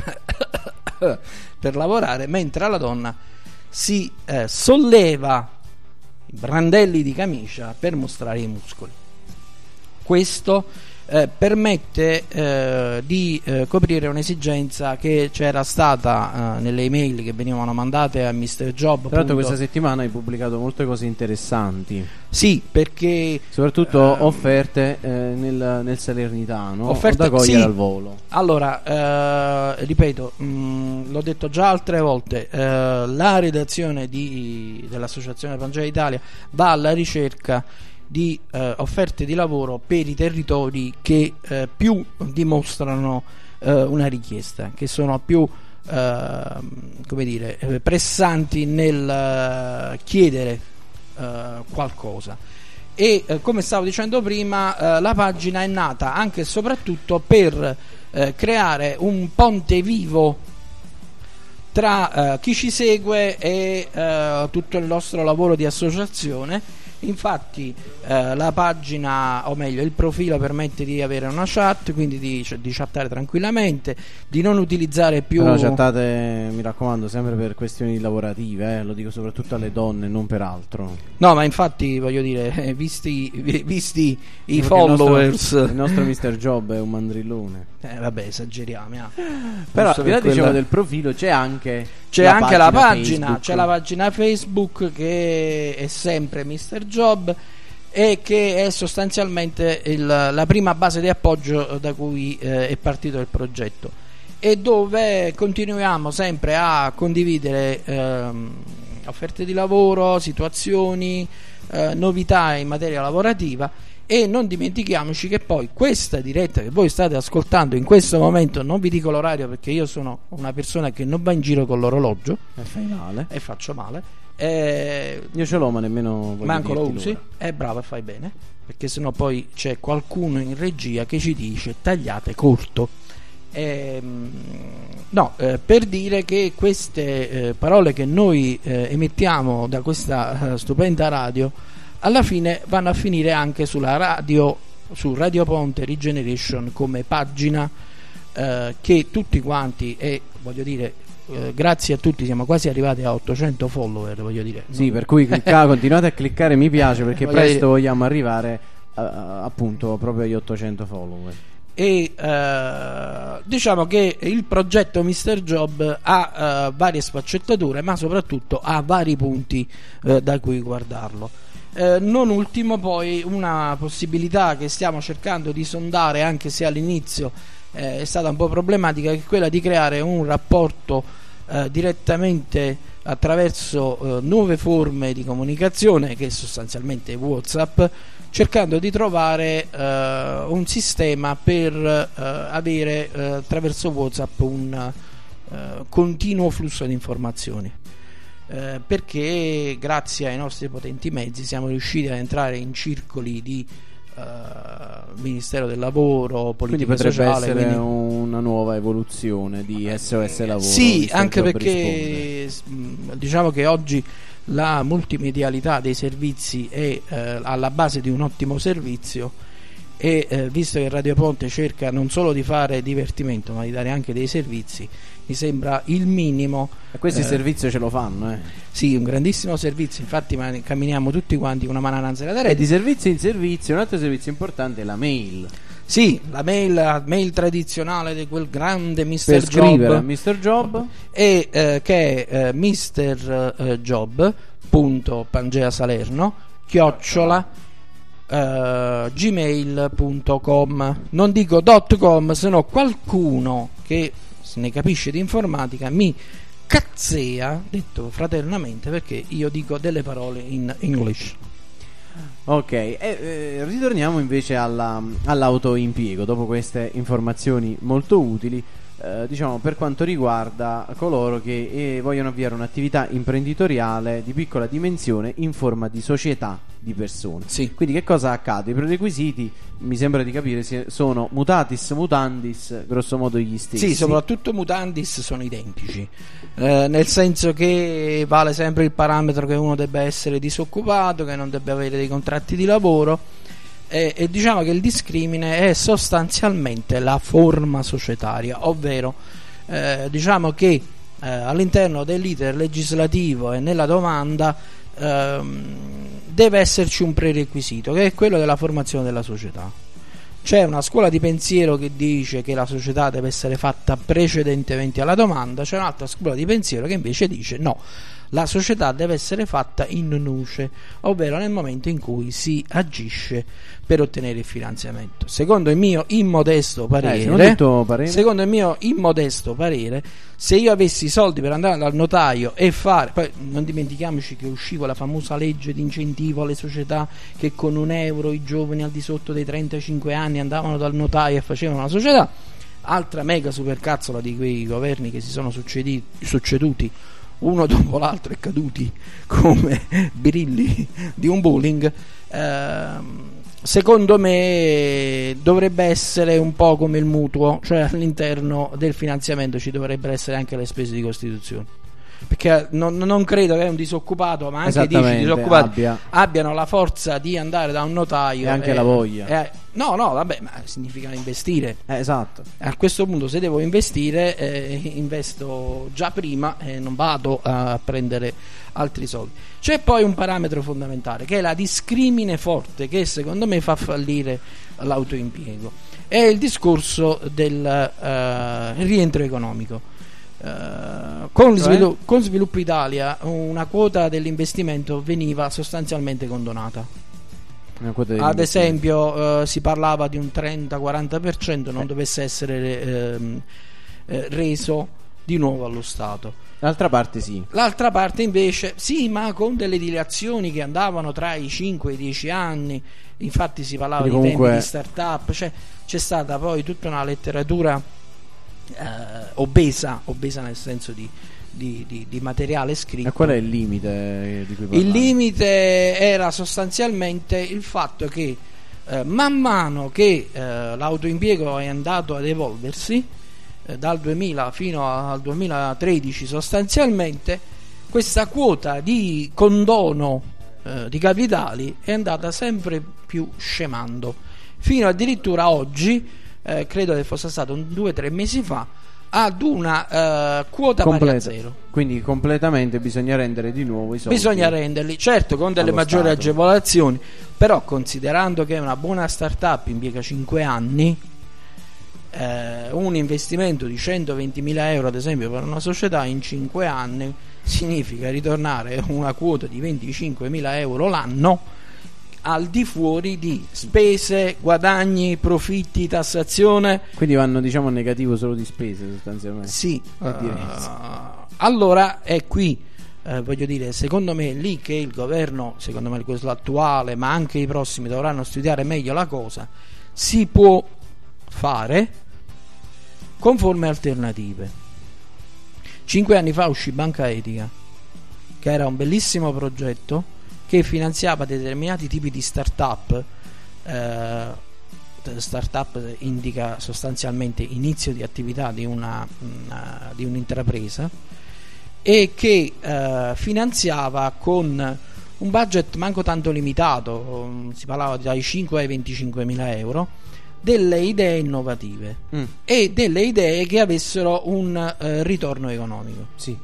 per lavorare, mentre la donna si eh, solleva i brandelli di camicia per mostrare i muscoli. Questo eh, permette eh, di eh, coprire un'esigenza che c'era stata eh, nelle email che venivano mandate a mister Job. Tra l'altro appunto. questa settimana hai pubblicato molte cose interessanti, Sì, perché soprattutto Ehm, offerte eh, nel, nel Salernitano, offerte- da cogliere sì. al volo. allora, eh, ripeto, mh, l'ho detto già altre volte, eh, la redazione di, dell'Associazione Pangea Italia va alla ricerca di eh, offerte di lavoro per i territori che eh, più dimostrano eh, una richiesta, che sono più eh, come dire, eh, pressanti nel eh, chiedere eh, qualcosa. E eh, come stavo dicendo prima, eh, la pagina è nata anche e soprattutto per eh, creare un ponte vivo tra eh, chi ci segue e eh, tutto il nostro lavoro di associazione. Infatti eh, la pagina, o meglio il profilo, permette di avere una chat, quindi di, cioè, di chattare tranquillamente, di non utilizzare più. Però chattate, mi raccomando, sempre per questioni lavorative, eh, lo dico soprattutto alle donne, non per altro. No, ma infatti voglio dire, eh, visti, vi- visti i Perché followers, il nostro, il nostro mister Job è un mandrillone. eh, vabbè, esageriamo. ah. Però Giusto al di là, per dicevo, quella- del profilo c'è anche C'è anche la pagina, Facebook. c'è la pagina Facebook che è sempre mister Job e che è sostanzialmente il- la prima base di appoggio da cui eh, è partito il progetto, e dove continuiamo sempre a condividere ehm, offerte di lavoro, situazioni, eh, novità in materia lavorativa. E non dimentichiamoci che poi questa diretta che voi state ascoltando in questo momento, non vi dico l'orario perché io sono una persona che non va in giro con l'orologio E fai male. e faccio male, eh, Io ce l'ho, ma nemmeno voglio manco lo dirti usi, l'ora. è bravo e fai bene, perché sennò poi c'è qualcuno in regia che ci dice tagliate corto. Ehm, no, eh, per dire che queste eh, parole che noi eh, emettiamo da questa eh, stupenda radio alla fine vanno a finire anche sulla radio, su Radio Ponte Regeneration, come pagina eh, che tutti quanti, e voglio dire eh, grazie a tutti, siamo quasi arrivati a ottocento follower, voglio dire. Sì, per cui clicca- continuate a cliccare mi piace, perché Voglio presto dire- vogliamo arrivare a- a- appunto proprio agli ottocento follower. E eh, diciamo che il progetto mister Job ha eh, varie sfaccettature, ma soprattutto ha vari punti eh, da cui guardarlo. Eh, non ultimo poi una possibilità che stiamo cercando di sondare, anche se all'inizio eh, è stata un po' problematica, che è quella di creare un rapporto eh, direttamente attraverso eh, nuove forme di comunicazione, che è sostanzialmente WhatsApp, cercando di trovare eh, un sistema per eh, avere eh, attraverso WhatsApp un eh, continuo flusso di informazioni. Eh, perché grazie ai nostri potenti mezzi siamo riusciti ad entrare in circoli di eh, Ministero del Lavoro, Quindi politica potrebbe sociale, essere quindi- una nuova evoluzione di S O S Lavoro. sì, mister anche Job perché risponde. s- mh, diciamo che oggi la multimedialità dei servizi è eh, alla base di un ottimo servizio, e eh, visto che Radio Ponte cerca non solo di fare divertimento ma di dare anche dei servizi, mi sembra il minimo. E questo eh, il servizio ce lo fanno, eh. Sì, un grandissimo servizio, infatti man- camminiamo tutti quanti una mano innanzi alla E rete. di servizio in servizio, un altro servizio importante è la mail. Sì, la mail, la mail tradizionale di quel grande Per mister scrivere a Job, mister Job. e eh, che è eh, mister eh, Job punto Pangea Salerno chiocciola eh, gmail punto com. Non dico .com, se no qualcuno che se ne capisce di informatica mi cazzea, detto fraternamente, perché io dico delle parole in English. Ok, e eh, ritorniamo invece alla, all'autoimpiego dopo queste informazioni molto utili. Eh, diciamo, per quanto riguarda coloro che eh, vogliono avviare un'attività imprenditoriale di piccola dimensione in forma di società di persone. Sì. Quindi che cosa accade? I prerequisiti, mi sembra di capire, si- sono mutatis mutandis, grosso modo gli stessi. Sì, soprattutto mutandis sono identici, eh, nel senso che vale sempre il parametro che uno debba essere disoccupato, che non debba avere dei contratti di lavoro, e, e diciamo che il discrimine è sostanzialmente la forma societaria, ovvero eh, diciamo che eh, all'interno dell'iter legislativo e nella domanda ehm, deve esserci un prerequisito, che è quello della formazione della società. C'è una scuola di pensiero che dice che la società deve essere fatta precedentemente alla domanda, c'è un'altra scuola di pensiero che invece dice no, la società deve essere fatta in nuce, ovvero nel momento in cui si agisce per ottenere il finanziamento. Secondo il mio immodesto parere, Eh, secondo il tuo parere? secondo il mio immodesto parere, se io avessi i soldi per andare dal notaio e fare, poi non dimentichiamoci che uscì la famosa legge di incentivo alle società che con un euro i giovani al di sotto dei trentacinque anni andavano dal notaio e facevano una società, altra mega supercazzola di quei governi che si sono succedi- succeduti uno dopo l'altro e caduti come birilli di un bowling. ehm, Secondo me dovrebbe essere un po' come il mutuo, cioè all'interno del finanziamento ci dovrebbero essere anche le spese di costituzione, perché non, non credo che un disoccupato, ma anche dieci Esattamente, disoccupati abbia. abbiano la forza di andare da un notaio E anche la voglia. e- no, no, vabbè, ma significa investire. Eh, esatto. A questo punto, se devo investire, eh, investo già prima e non vado a prendere altri soldi. C'è poi un parametro fondamentale che è la discrimine forte, che secondo me fa fallire l'autoimpiego, è il discorso del eh, rientro economico. Eh, con, Cioè? svilu- con Sviluppo Italia una quota dell'investimento veniva sostanzialmente condonata. Una quota di Ad investimento. esempio eh, si parlava di un trenta-quaranta per cento non dovesse essere ehm, eh, reso di nuovo allo Stato. D'altra parte sì. L'altra parte invece sì, ma con delle dilazioni che andavano tra i cinque e i dieci anni. Infatti si parlava Quindi di comunque- tempi di start-up, cioè, c'è stata poi tutta una letteratura eh, obesa, obesa nel senso di, di, di, di materiale scritto. E qual è il limite di cui Il parlavi? limite era sostanzialmente il fatto che eh, man mano che eh, l'autoimpiego è andato ad evolversi, eh, dal duemila fino al duemilatredici sostanzialmente, questa quota di condono eh, di capitali è andata sempre più scemando, fino addirittura oggi, eh, credo che fosse stato un due o tre mesi fa, ad una eh, quota pari a Completa. zero. Quindi completamente bisogna rendere di nuovo i soldi. Bisogna renderli, certo, con delle allo maggiori Stato. agevolazioni, però considerando che una buona startup impiega cinque anni, eh, un investimento di centoventimila euro ad esempio per una società in cinque anni significa ritornare a una quota di venticinquemila euro l'anno, al di fuori di spese, guadagni, profitti, tassazione. Quindi vanno, diciamo, a negativo solo di spese sostanzialmente. Sì, È eh, diverso. allora è qui, eh, voglio dire, secondo me è lì che il governo, secondo me questo attuale, ma anche i prossimi dovranno studiare meglio la cosa. Si può fare con forme alternative. Cinque anni fa uscì Banca Etica, che era un bellissimo progetto che finanziava determinati tipi di start-up. eh, Startup indica sostanzialmente inizio di attività di una, una di un'intrapresa, e che eh, finanziava con un budget manco tanto limitato, um, si parlava dai cinque ai venticinque mila euro, delle idee innovative Mm. e delle idee che avessero un eh, ritorno economico. Sì.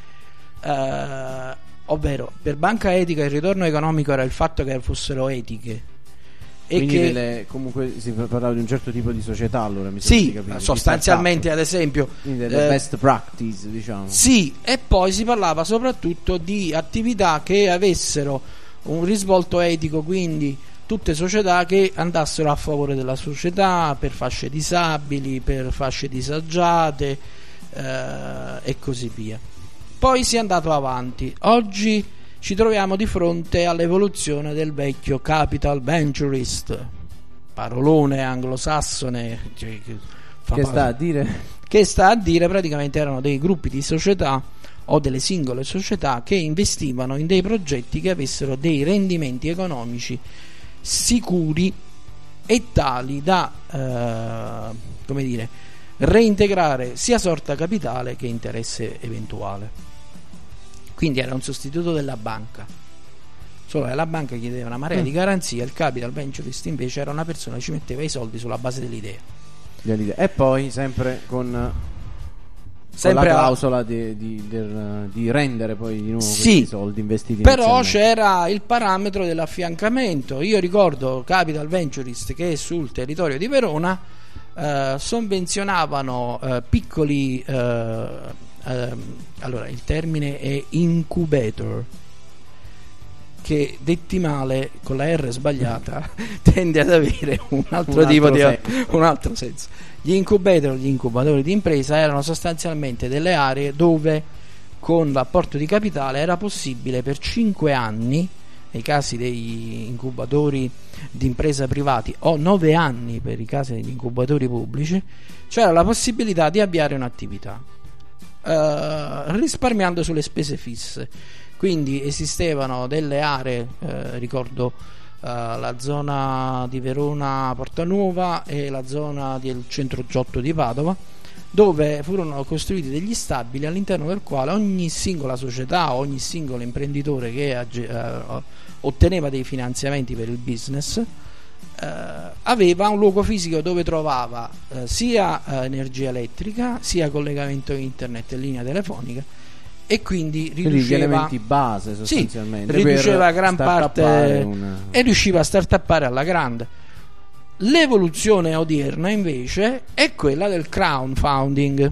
Eh, ovvero, per banca etica il ritorno economico era il fatto che fossero etiche e Quindi che delle, comunque si parlava di un certo tipo di società, allora mi sembra di sì, capire, di sostanzialmente, ad startup. esempio, Quindi delle eh, best practice, diciamo. sì, e poi si parlava soprattutto di attività che avessero un risvolto etico, quindi tutte società che andassero a favore della società, per fasce disabili, per fasce disagiate eh, e così via. Poi si è andato avanti. Oggi ci troviamo di fronte all'evoluzione del vecchio capital venturist, parolone anglosassone, cioè, che, fa Che par- sta a dire? che sta a dire praticamente erano dei gruppi di società o delle singole società che investivano in dei progetti che avessero dei rendimenti economici sicuri e tali da eh, come dire, reintegrare sia sorta capitale che interesse eventuale. Quindi era un sostituto della banca, solo che la banca chiedeva una marea Mm. di garanzia, il capital venturist invece era una persona che ci metteva i soldi sulla base dell'idea. E poi sempre con, Sempre con la a- clausola di, di- del- di rendere poi di nuovo Sì, questi soldi investiti però inizialmente. c'era il parametro dell'affiancamento. Io ricordo Capital Venturist che sul territorio di Verona eh, sovvenzionavano eh, piccoli eh, ehm, allora il termine è incubator, che detti male con la R sbagliata tende ad avere un altro Un tipo altro di senso. un altro senso. Gli incubator, gli incubatori di impresa erano sostanzialmente delle aree dove con l'apporto di capitale era possibile per cinque anni, nei casi degli incubatori di impresa privati, o nove anni per i casi degli incubatori pubblici, c'era la possibilità di avviare un'attività eh, risparmiando sulle spese fisse. Quindi esistevano delle aree, eh, ricordo eh, la zona di Verona Portanuova e la zona del centro Giotto di Padova, dove furono costruiti degli stabili all'interno del quale ogni singola società, ogni singolo imprenditore che age- eh, otteneva dei finanziamenti per il business eh, aveva un luogo fisico dove trovava eh, sia eh, energia elettrica, sia collegamento internet e linea telefonica, e quindi Quindi gli riduceva elementi base sì, sostanzialmente riduceva per gran startuppare parte una- e riusciva a startuppare alla grande. L'evoluzione odierna invece è quella del crowdfunding,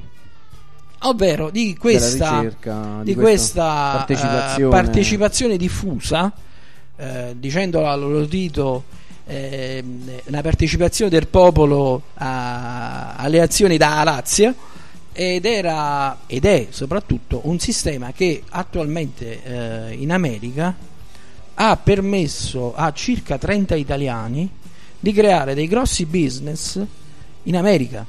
ovvero di questa, della ricerca, di di questa partecipazione. eh, partecipazione diffusa, eh, dicendola a loro titolo, eh, una partecipazione del popolo a- alle azioni da Lazio, ed era ed è soprattutto un sistema che attualmente eh, in America ha permesso a circa trenta italiani di creare dei grossi business in America.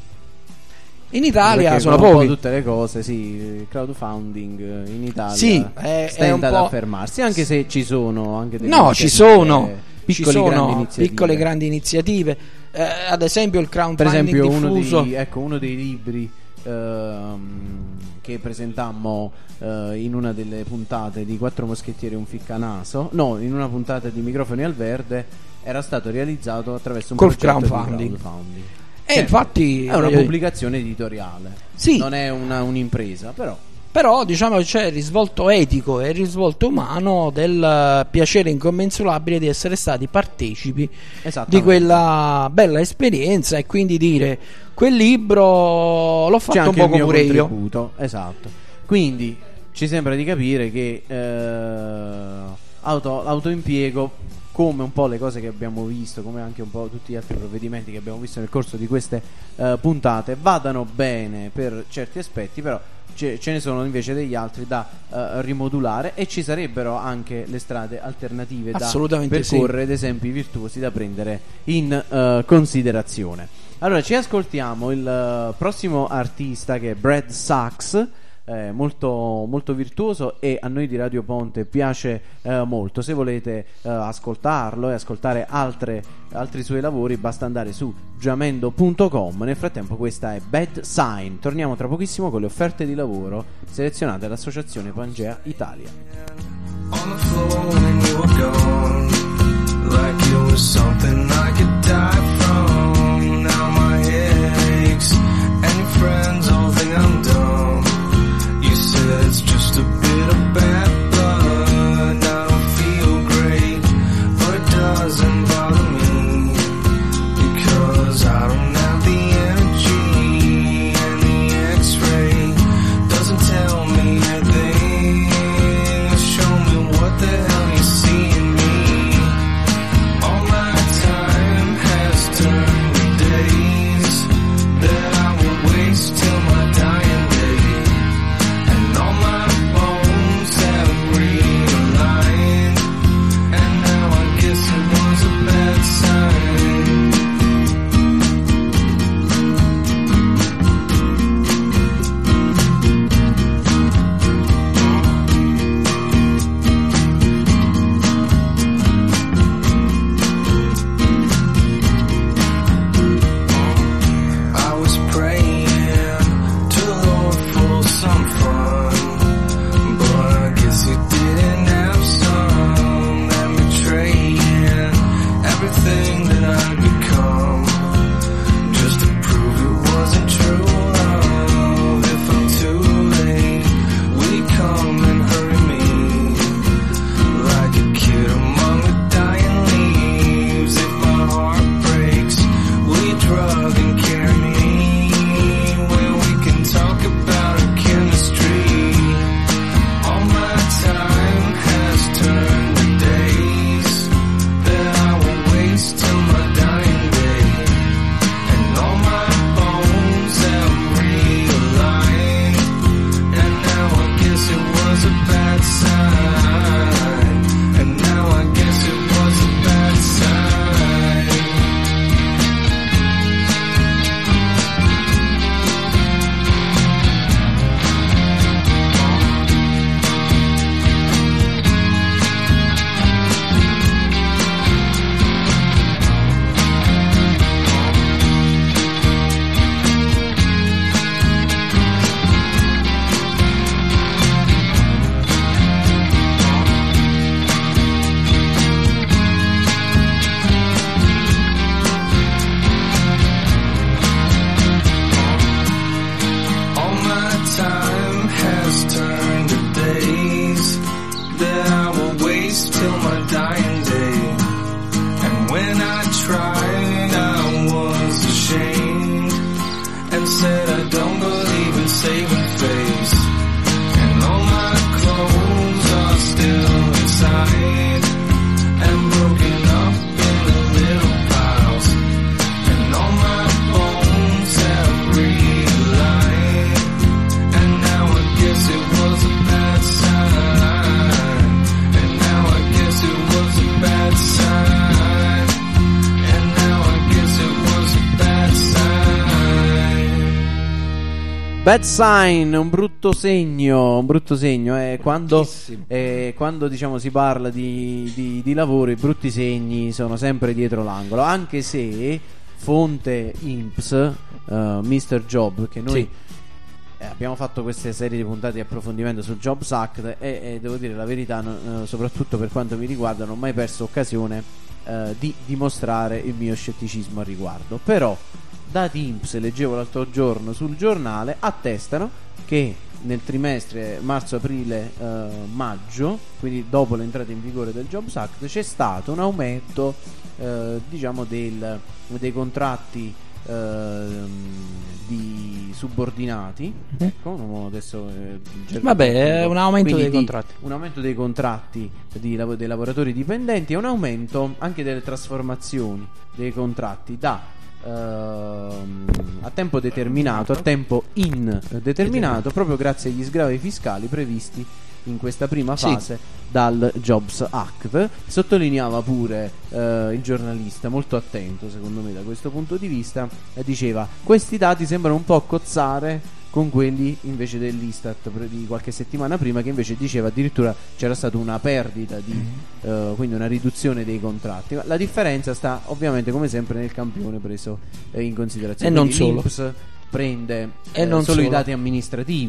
In Italia Perché sono con un po' pochi. tutte le cose, sì, il crowdfunding eh, in Italia Sì, è- è stenta un ad po'- affermarsi, anche se ci sono anche delle No, ci iniziative, sono, ci piccole grandi sono iniziative. piccole grandi iniziative. Eh, ad esempio il Per crowdfunding esempio uno diffuso. dei, ecco, uno dei libri ehm, che presentammo eh, in una delle puntate di Quattro Moschettieri e un Ficcanaso, no, in una puntata di Microfoni al Verde, era stato realizzato attraverso un Col progetto crowdfunding. di crowdfunding. E Sempre. infatti è una voglio- pubblicazione editoriale, Sì. non è una, un'impresa, però Però diciamo che c'è il risvolto etico e il risvolto umano del piacere incommensurabile di essere stati partecipi di esattamente. quella bella esperienza, e quindi dire quel libro l'ho C'è fatto un anche il poco mio pure io. contributo, esatto. Quindi ci sembra di capire che eh, auto, autoimpiego, come un po' le cose che abbiamo visto, come anche un po' tutti gli altri provvedimenti che abbiamo visto nel corso di queste eh, puntate, vadano bene per certi aspetti, però ce, ce ne sono invece degli altri da eh, rimodulare, e ci sarebbero anche le strade alternative da Assolutamente sì. percorrere, ed esempi virtuosi da prendere in eh, considerazione. Allora ci ascoltiamo il eh, prossimo artista, che è Brad Sachs, eh, molto, molto virtuoso, e a noi di Radio Ponte piace eh, molto. Se volete eh, ascoltarlo e ascoltare altre, altri suoi lavori, basta andare su jamendo punto com. Nel frattempo questa è Bad Sign. Torniamo tra pochissimo con le offerte di lavoro selezionate dall'Associazione Pangea Italia. on the floor when you were gone, like it was something I could die from. Now my head aches, and your friends all think I'm dumb. You said it's just a bit of bad blood. I don't feel great, but it doesn't bother me, because I don't have the energy, and the x-ray doesn't tell me anything. Show me what the hell you see in me. All my time has turned to days that I will waste till my dying day, and all my bones have realigned, and now I guess it was a bad sign. I was praying to the Lord for some fun, but I guess He didn't have some. And betraying everything that I'd become, just to prove it wasn't true love. If I'm too late, will you come and hurry me, like a kid among the dying leaves? If my heart breaks, will you drug and carry me, where we can talk about our chemistry? All my time has turned to days that I will waste till my dying day, and all my bones have realigned, and now I guess it was a bad sign, and now I guess it was a bad sign. All my time has turned to days that I will waste till my dying day, and when I tried I was ashamed, and said I don't believe in saving face, and all my clothes are still inside, and broken up into little piles, and all my bones have realigned, and now I guess it was a bad sign, and now I guess it was a bad sign, and now I guess it was a bad sign. Bad sign, un brutto segno, un brutto segno è quando, Bruttissimo. eh, quando diciamo si parla di, di, di lavoro, i brutti segni sono sempre dietro l'angolo, anche se fonte I N P S, eh, mister Job, che noi Sì. eh, abbiamo fatto queste serie di puntate di approfondimento sul Jobs Act e, e devo dire la verità, no, eh, soprattutto per quanto mi riguarda, non ho mai perso occasione eh, di dimostrare il mio scetticismo al riguardo. Però dati I N P S, leggevo l'altro giorno sul giornale, attestano che nel trimestre marzo-aprile-maggio, quindi dopo l'entrata in vigore del Jobs Act, c'è stato un aumento eh, diciamo del, dei contratti eh, di subordinati. Ecco, non adesso eh, cerco Vabbè, di- è un aumento quindi dei di- contratti. un aumento dei contratti di lav- dei lavoratori dipendenti e un aumento anche delle trasformazioni dei contratti da ehm, a tempo determinato a tempo indeterminato, proprio grazie agli sgravi fiscali previsti in questa prima Sì. fase dal Jobs Act. Sottolineava pure eh, il giornalista, molto attento secondo me da questo punto di vista, e diceva: questi dati sembrano un po' cozzare con quelli invece dell'Istat pre- di qualche settimana prima, che invece diceva addirittura c'era stata una perdita di eh, quindi una riduzione dei contratti. Ma la differenza sta ovviamente come sempre nel campione preso eh, in considerazione. E non Quindi solo. l'I N P S prende E eh, non solo i solo. dati amministrativi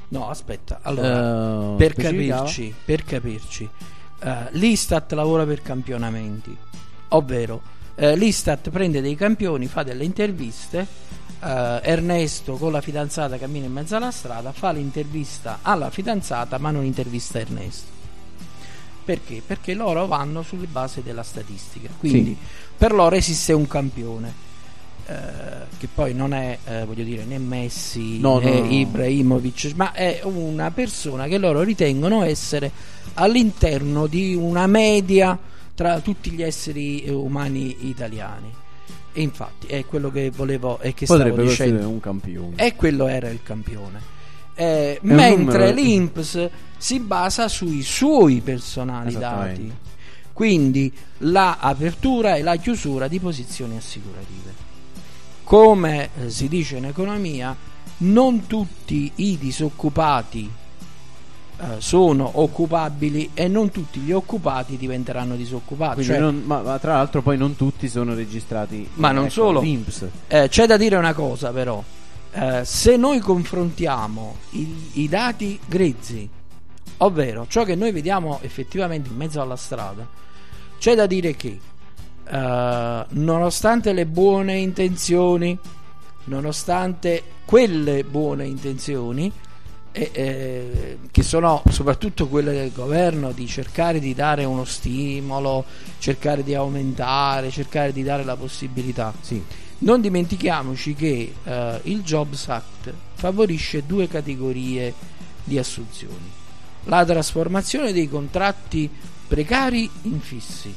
No, aspetta, allora, Eh, per specificava? capirci, per capirci, eh, l'Istat lavora per campionamenti, ovvero eh, l'Istat prende dei campioni, fa delle interviste, eh, Ernesto con la fidanzata cammina in mezzo alla strada, fa l'intervista alla fidanzata ma non intervista Ernesto. Perché? Perché loro vanno sulle basi della statistica, quindi Sì. per loro esiste un campione. Eh, che poi non è eh, voglio dire né Messi No, né no, no, no. Ibrahimovic, ma è una persona che loro ritengono essere all'interno di una media tra tutti gli esseri eh, umani italiani. E infatti è quello che volevo e che Potrebbe stavo essere dicendo. un campione. E quello era il campione. Eh, un mentre numero- l'I N P S si basa sui suoi personali dati, Esattamente. quindi la apertura e la chiusura di posizioni assicurative. Come eh, si dice in economia, non tutti i disoccupati eh, sono occupabili e non tutti gli occupati diventeranno disoccupati. Quindi Cioè, non- ma, ma tra l'altro poi non tutti sono registrati. Ma non ecco, solo. l'I N P S. Eh, c'è da dire una cosa però, eh, se noi confrontiamo i, i dati grezzi, ovvero ciò che noi vediamo effettivamente in mezzo alla strada, c'è da dire che eh, nonostante le buone intenzioni, nonostante quelle buone intenzioni eh, eh, che sono soprattutto quelle del governo, di cercare di dare uno stimolo, cercare di aumentare, cercare di dare la possibilità, Sì. non dimentichiamoci che eh, il Jobs Act favorisce due categorie di assunzioni: la trasformazione dei contratti precari in fissi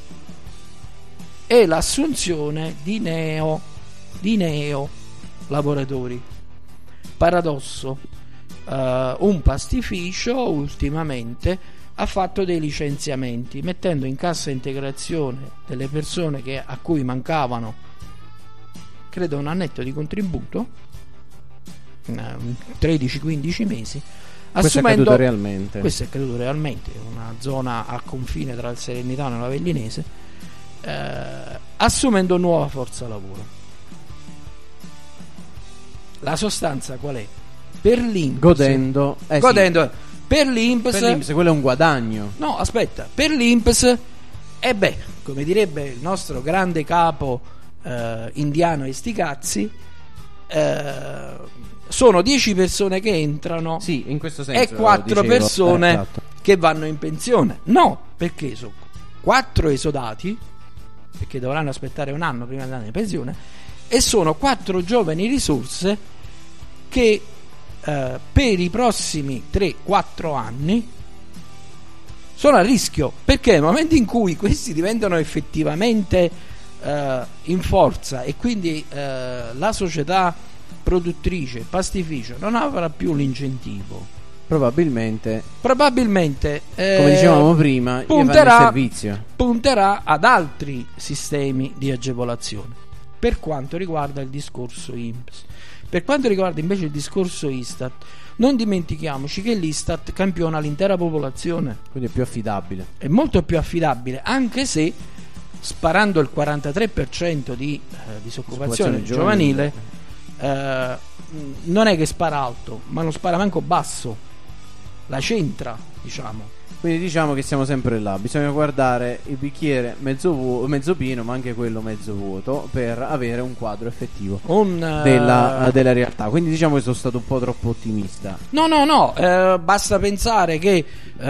e l'assunzione di neo di neo lavoratori. Paradosso, eh, un pastificio ultimamente ha fatto dei licenziamenti, mettendo in cassa integrazione delle persone che, a cui mancavano credo un annetto di contributo, tredici quindici mesi, Questo è assumendo, accaduto realmente. questo è accaduto realmente, una zona al confine tra il Salernitano e l'Avellinese, eh, assumendo nuova forza lavoro. La sostanza qual è? Per l'I N P S, Godendo. eh sì. godendo per l'I N P S, Per l'I N P S quello è un guadagno. no aspetta, per l'I N P S, e beh, come direbbe il nostro grande capo eh, indiano e sti cazzi, eh, sono dieci persone che entrano Sì, in questo senso. e quattro dicevo. persone Eh, esatto. che vanno in pensione. No, perché sono quattro esodati, perché dovranno aspettare un anno prima di andare in pensione, e sono quattro giovani risorse che eh, per i prossimi tre quattro anni sono a rischio, perché nel momento in cui questi diventano effettivamente eh, in forza e quindi eh, la società produttrice, pastificio, non avrà più l'incentivo, Probabilmente, probabilmente eh, come dicevamo prima, gli fanno il punterà, servizio. punterà ad altri sistemi di agevolazione per quanto riguarda il discorso I N P S. Per quanto riguarda invece il discorso Istat, non dimentichiamoci che l'Istat campiona l'intera popolazione, Quindi è più affidabile. è molto più affidabile, anche se sparando il quarantatré per cento di eh, disoccupazione Disoccupazione giovanile, eh, non è che spara alto, ma non spara manco basso, la centra, diciamo. Quindi diciamo che siamo sempre là. Bisogna guardare il bicchiere mezzo, vuo- mezzo pieno, ma anche quello mezzo vuoto, per avere un quadro effettivo Un, eh, della, della realtà. Quindi diciamo che sono stato un po' troppo ottimista. No, no, no, eh, basta pensare che eh,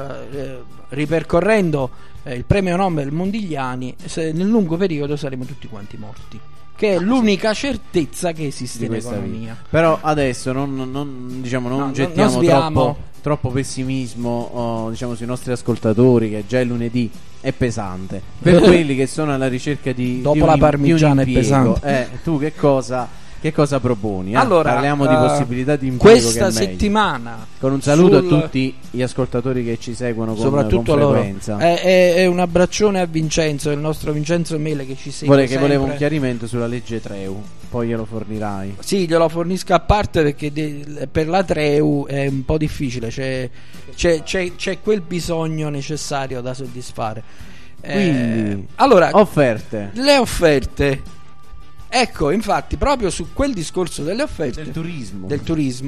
eh, ripercorrendo eh, il premio Nobel Mondigliani, se nel lungo periodo saremo tutti quanti morti, che è l'unica certezza che esiste Di in questa economia. vita. Però adesso non, non- diciamo, non No, non- gettiamo non sviamo. troppo, troppo pessimismo oh, diciamo, sui nostri ascoltatori, che già è lunedì, è pesante. Per quelli che sono alla ricerca di, Dopo di un, la di un parmigiana è impiego, pesante. eh, tu che cosa, che cosa proponi? eh? Allora, Parliamo di eh, possibilità di impiego, questa che è meglio. settimana, Con un saluto sul- a tutti gli ascoltatori che ci seguono con, soprattutto con loro, frequenza. è, è- è un abbraccione a Vincenzo, il nostro Vincenzo Mele, che ci segue Vole- che voleva un sempre. chiarimento sulla legge Treu, poi glielo fornirai. Sì, glielo fornisco a parte, perché de- per la Treu è un po' difficile, c'è, c'è, c'è, c'è quel bisogno necessario da soddisfare. Eh, Quindi, allora, offerte le offerte, ecco, infatti, proprio su quel discorso delle offerte del turismo. del turismo,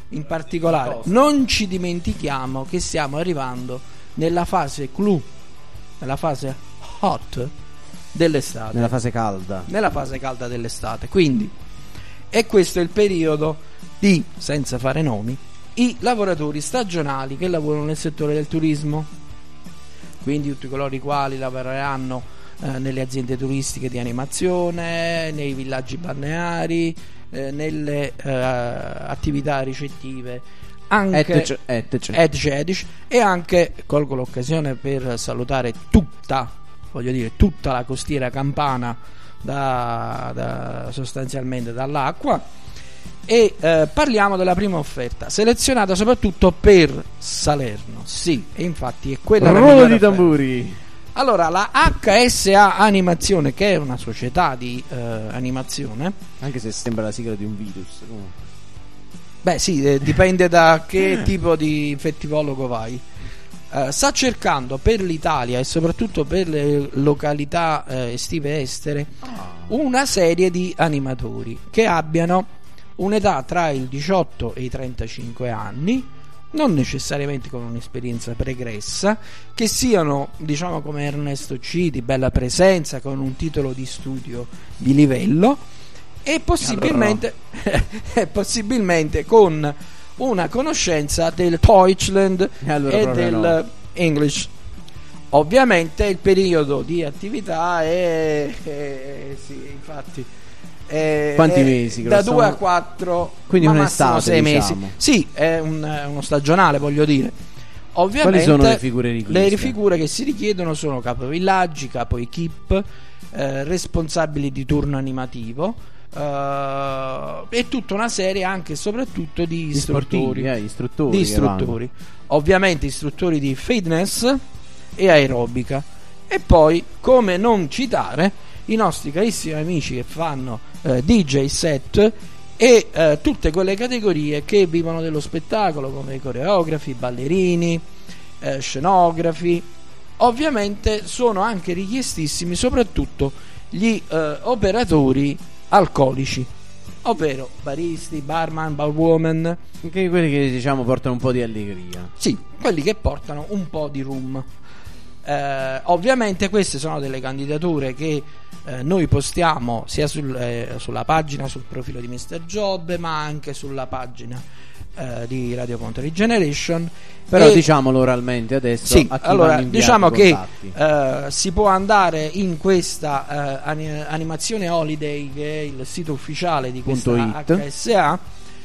in particolare. Non ci dimentichiamo che stiamo arrivando nella fase clou, nella fase hot dell'estate, Nella fase calda. nella fase calda dell'estate. Quindi, e questo è il periodo di, senza fare nomi, i lavoratori stagionali che lavorano nel settore del turismo. Quindi tutti coloro i quali lavoreranno eh, nelle aziende turistiche di animazione, nei villaggi balneari, eh, nelle eh, attività ricettive, anche Etc, etc. Etc, etc, e anche colgo l'occasione per salutare tutta, voglio dire, tutta la costiera campana, da, da sostanzialmente dall'acqua. E eh, parliamo della prima offerta, selezionata soprattutto per Salerno. Sì, e infatti è quella la Rullo migliore di offerta. tamburi. Allora, la H S A Animazione, che è una società di eh, animazione. Anche se sembra la sigla di un virus. comunque. Beh sì, eh, dipende da che tipo di infettivologo vai. Eh, sta cercando per l'Italia e soprattutto per le località eh, estive estere una serie di animatori che abbiano un'età tra il diciotto e i trentacinque anni, non necessariamente con un'esperienza pregressa, che siano, diciamo, come Ernesto C, di bella presenza, con un titolo di studio di livello, e possibilmente, e possibilmente con una conoscenza del Deutschland E allora e proprio del no. English. Ovviamente il periodo di attività è, è sì, infatti è, Quanti è mesi, da grosso due a modo? quattro, Quindi ma un'estate, massimo sei diciamo. mesi. Sì, è un- uno stagionale, voglio dire. Ovviamente Quali sono le figure richieste? le figure che si richiedono sono capovillaggi, capo equip, eh, responsabili di turno animativo, eh, e tutta una serie anche e soprattutto di Gli istruttori, sportivi, eh, istruttori. di che istruttori. Ovviamente istruttori di fitness e aerobica. E poi, come non citare i nostri carissimi amici che fanno eh, D J set e eh, tutte quelle categorie che vivono dello spettacolo, come i coreografi, i ballerini, eh, scenografi. Ovviamente sono anche richiestissimi soprattutto gli eh, operatori alcolici, ovvero baristi, barman, barwoman. Anche quelli che, diciamo, portano un po' di allegria. Sì, quelli che portano un po' di rum. Eh, ovviamente queste sono delle candidature che eh, noi postiamo sia sul, eh, sulla pagina, sul profilo di mister Job, ma anche sulla pagina eh, di Radio Counter Regeneration. Però E- diciamolo oralmente adesso. sì, a chi allora vanno inviati diciamo i che contatti. eh, si può andare in questa eh, ani- animazione Holiday, che è il sito ufficiale di questa Punto it. H S A,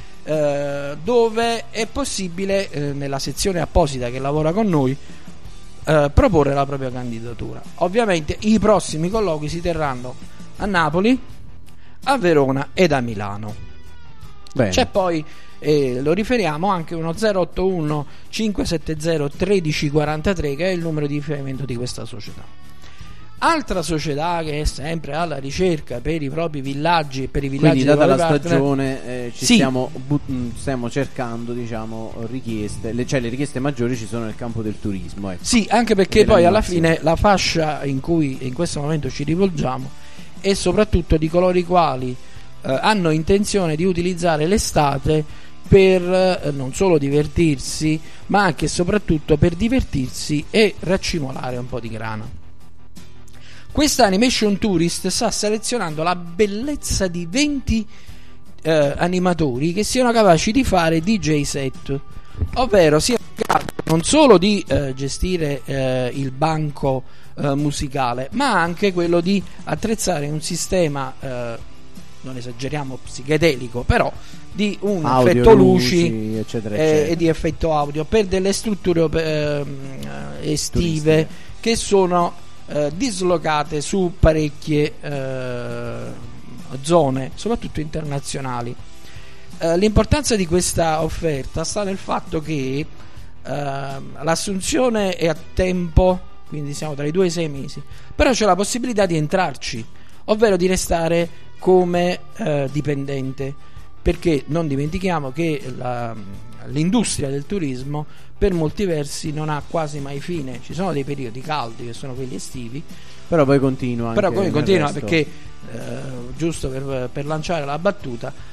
eh, dove è possibile, eh, nella sezione apposita che lavora con noi, eh, proporre la propria candidatura. Ovviamente i prossimi colloqui si terranno a Napoli, a Verona ed a Milano. Bene. C'è poi, eh, lo riferiamo, anche uno zero otto uno cinque sette zero uno tre quattro tre, che è il numero di riferimento di questa società. Altra società che è sempre alla ricerca per i propri villaggi e per i villaggi Quindi, dei data la propri partner. stagione, eh, ci Sì. stiamo, but- mh, stiamo cercando, diciamo, richieste. Le, cioè, le richieste maggiori ci sono nel campo del turismo. Ecco. Sì, anche perché poi alla Dell'animazione. fine la fascia in cui in questo momento ci rivolgiamo è soprattutto di coloro i quali eh, hanno intenzione di utilizzare l'estate per eh, non solo divertirsi, ma anche e soprattutto per divertirsi e raccimolare un po' di grana. Questa Animation Tourist sta selezionando la bellezza di venti eh, animatori che siano capaci di fare D J set, ovvero sia non solo di eh, gestire eh, il banco eh, musicale, ma anche quello di attrezzare un sistema, eh, non esageriamo, psichedelico, però di un Audio, effetto luci, luci, eccetera, eh, eccetera. e di effetto audio per delle strutture ehm, estive Turistiche. che sono eh, dislocate su parecchie eh, zone, soprattutto internazionali. Eh, l'importanza di questa offerta sta nel fatto che ehm, l'assunzione è a tempo, quindi siamo tra i due e i sei mesi, però c'è la possibilità di entrarci, ovvero di restare come eh, dipendente, perché non dimentichiamo che la, l'industria del turismo per molti versi non ha quasi mai fine. Ci sono dei periodi caldi che sono quelli estivi, Però poi continua. però anche poi nel continua resto. perché eh, giusto per, per lanciare la battuta,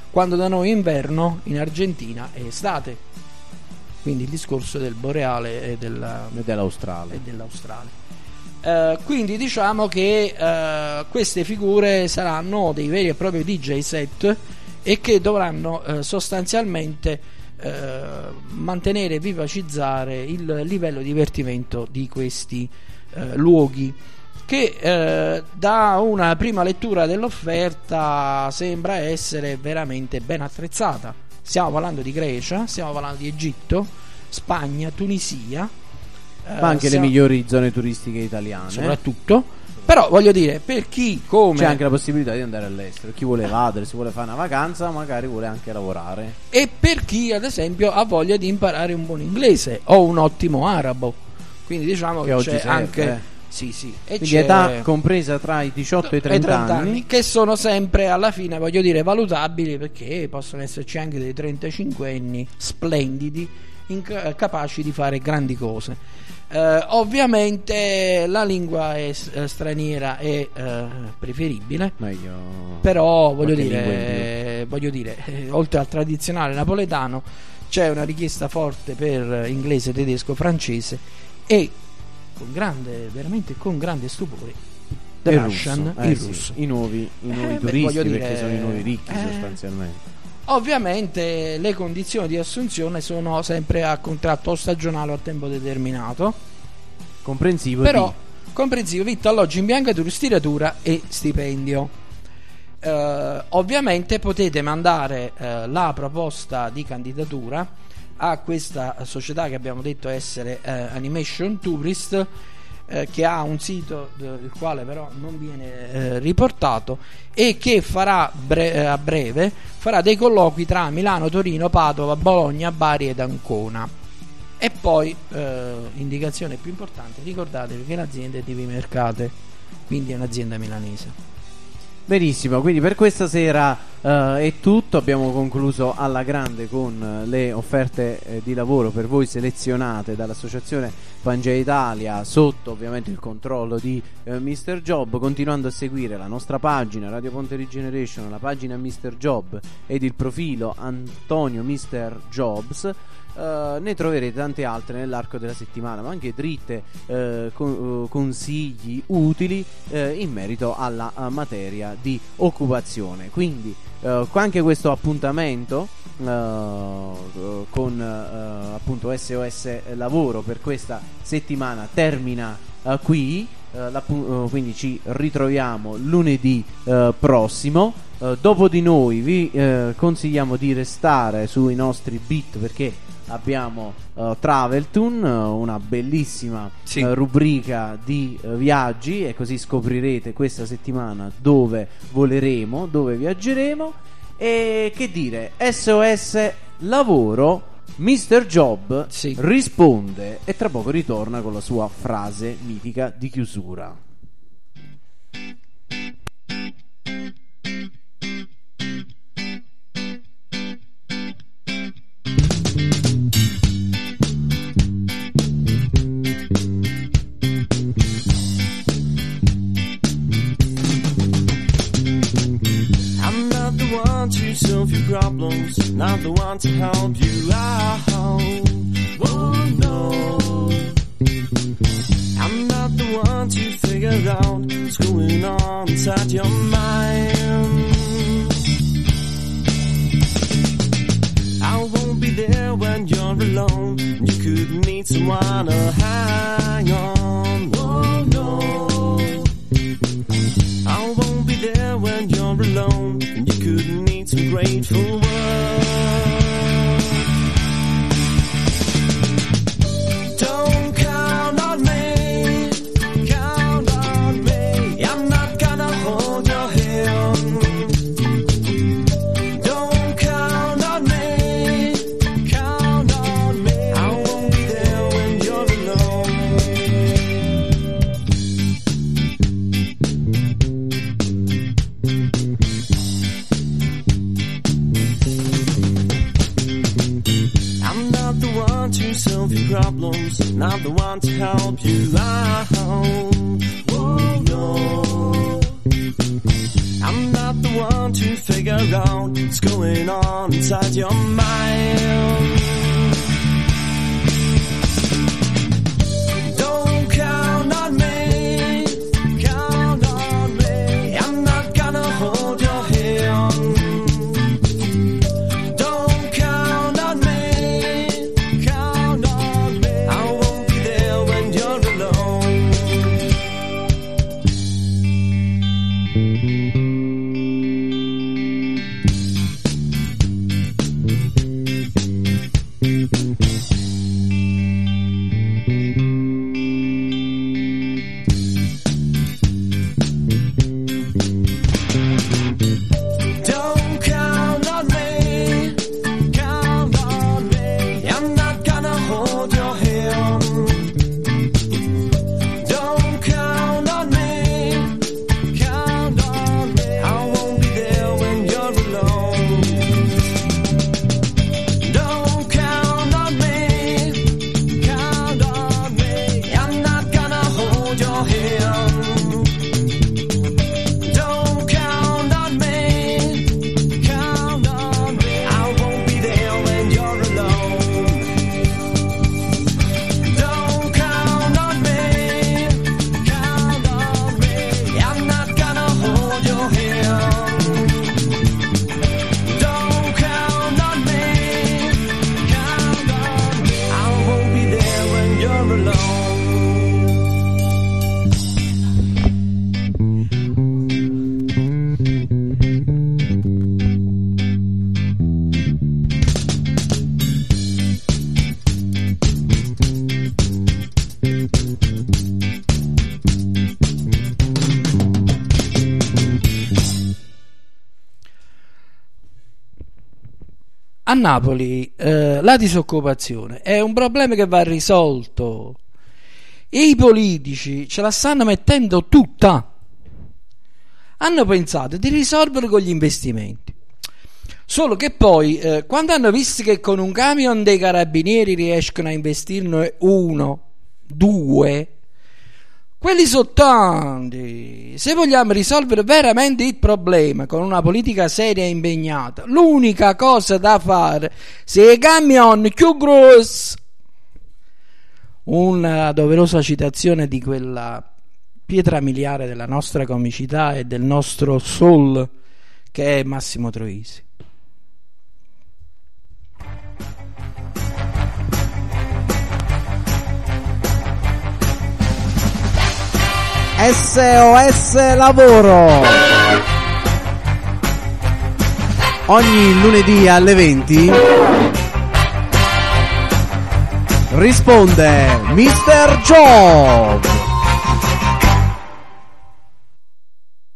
quando da noi è inverno, in Argentina è estate. Quindi il discorso del boreale e, della, e dell'australe. E dell'australe. Uh, quindi diciamo che uh, queste figure saranno dei veri e propri D J set e che dovranno uh, sostanzialmente uh, mantenere e vivacizzare il livello di divertimento di questi uh, luoghi, che uh, da una prima lettura dell'offerta sembra essere veramente ben attrezzata. Stiamo parlando di Grecia, stiamo parlando di Egitto, Spagna, Tunisia, ma anche siamo... le migliori zone turistiche italiane, soprattutto. Però voglio dire, per chi come c'è anche la possibilità di andare all'estero, chi vuole evadere, si vuole fare una vacanza, magari vuole anche lavorare, e per chi ad esempio ha voglia di imparare un buon inglese o un ottimo arabo. Quindi diciamo che, che c'è serve, anche eh. sì sì e quindi c'è età compresa tra i diciotto e i trenta, anni, che sono sempre alla fine, voglio dire, valutabili, perché possono esserci anche dei trentacinquenni splendidi, inc- capaci di fare grandi cose. Uh, ovviamente la lingua è, uh, straniera è uh, preferibile, meglio, però voglio dire, voglio dire eh, oltre al tradizionale napoletano c'è una richiesta forte per inglese, tedesco, francese e con grande, veramente con grande stupore, The il Russian, russo, eh, il sì, russo. i nuovi, i nuovi Eh, beh, turisti, voglio dire, perché sono i nuovi ricchi eh, sostanzialmente. Ovviamente le condizioni di assunzione sono sempre a contratto o stagionale o a tempo determinato, comprensivo, però di... comprensivo vitto, alloggio, imbiancatura, stiratura e stipendio. Uh, ovviamente potete mandare uh, la proposta di candidatura a questa società che abbiamo detto essere uh, Animation Tourist, uh, che ha un sito d- il quale però non viene uh, riportato, e che farà bre- a breve farà dei colloqui tra Milano, Torino, Padova, Bologna, Bari ed Ancona. E poi uh, indicazione più importante, ricordatevi che l'azienda è di Vimercate, quindi è un'azienda milanese. Benissimo, quindi per questa sera uh, è tutto, abbiamo concluso alla grande con uh, le offerte eh, di lavoro per voi selezionate dall'associazione Pangea Italia, sotto ovviamente il controllo di uh, mister Job, continuando a seguire la nostra pagina Radio Ponte Regeneration, la pagina mister Job ed il profilo Antonio mister Jobs. Uh, ne troverete tante altre nell'arco della settimana, ma anche dritte uh, con, uh, consigli utili uh, in merito alla uh, materia di occupazione. Quindi uh, anche questo appuntamento uh, uh, con uh, appunto S O S Lavoro per questa settimana termina uh, qui. Uh, uh, quindi ci ritroviamo lunedì uh, prossimo. Uh, dopo di noi vi uh, consigliamo di restare sui nostri beat, perché abbiamo uh, Traveltoon, uh, una bellissima sì. uh, rubrica di uh, viaggi, e così scoprirete questa settimana dove voleremo, dove viaggeremo. E che dire, S O S Lavoro, mister Job sì. risponde e tra poco ritorna con la sua frase mitica di chiusura. To solve your problems, not the one to help you out. Oh no, I'm not the one to figure out what's going on inside your mind. I won't be there when you're alone. You could need someone to hang on. Oh no, I won't be there when you're alone. You could need some grateful words. Don't count on me, count on me. I'm not gonna hold your hand. Don't count on me, count on me. I won't be there when you're alone. I'm not the one to solve your problems, not the one to help you out. Oh no, I'm not the one to figure out what's going on inside your mind. Don't count on me, count on me. I'm not gonna hold your hand. Don't count on me, count on me. I won't be there when you're alone. Don't count on me, count on me. I'm not gonna hold your hand. Don't count on me, count on me. I won't be there when you're alone. Don't count on me, count on me. I'm not gonna hold your hand. Don't count on me, count on me. I won't be there when you're alone. Don't count on me, count on me. I'm not gonna hold your hand. Don't count on me, count on me. I won't be there when you're alone. A Napoli eh, la disoccupazione è un problema che va risolto e i politici ce la stanno mettendo tutta. Hanno pensato di risolverlo con gli investimenti, solo che poi eh, quando hanno visto che con un camion dei carabinieri riescono a investirne uno, due, quelli sono tanti. Se vogliamo risolvere veramente il problema con una politica seria e impegnata, l'unica cosa da fare, se i camion più grossi, una doverosa citazione di quella pietra miliare della nostra comicità e del nostro soul, che è Massimo Troisi. S O S Lavoro. Ogni lunedì alle venti risponde mister Job.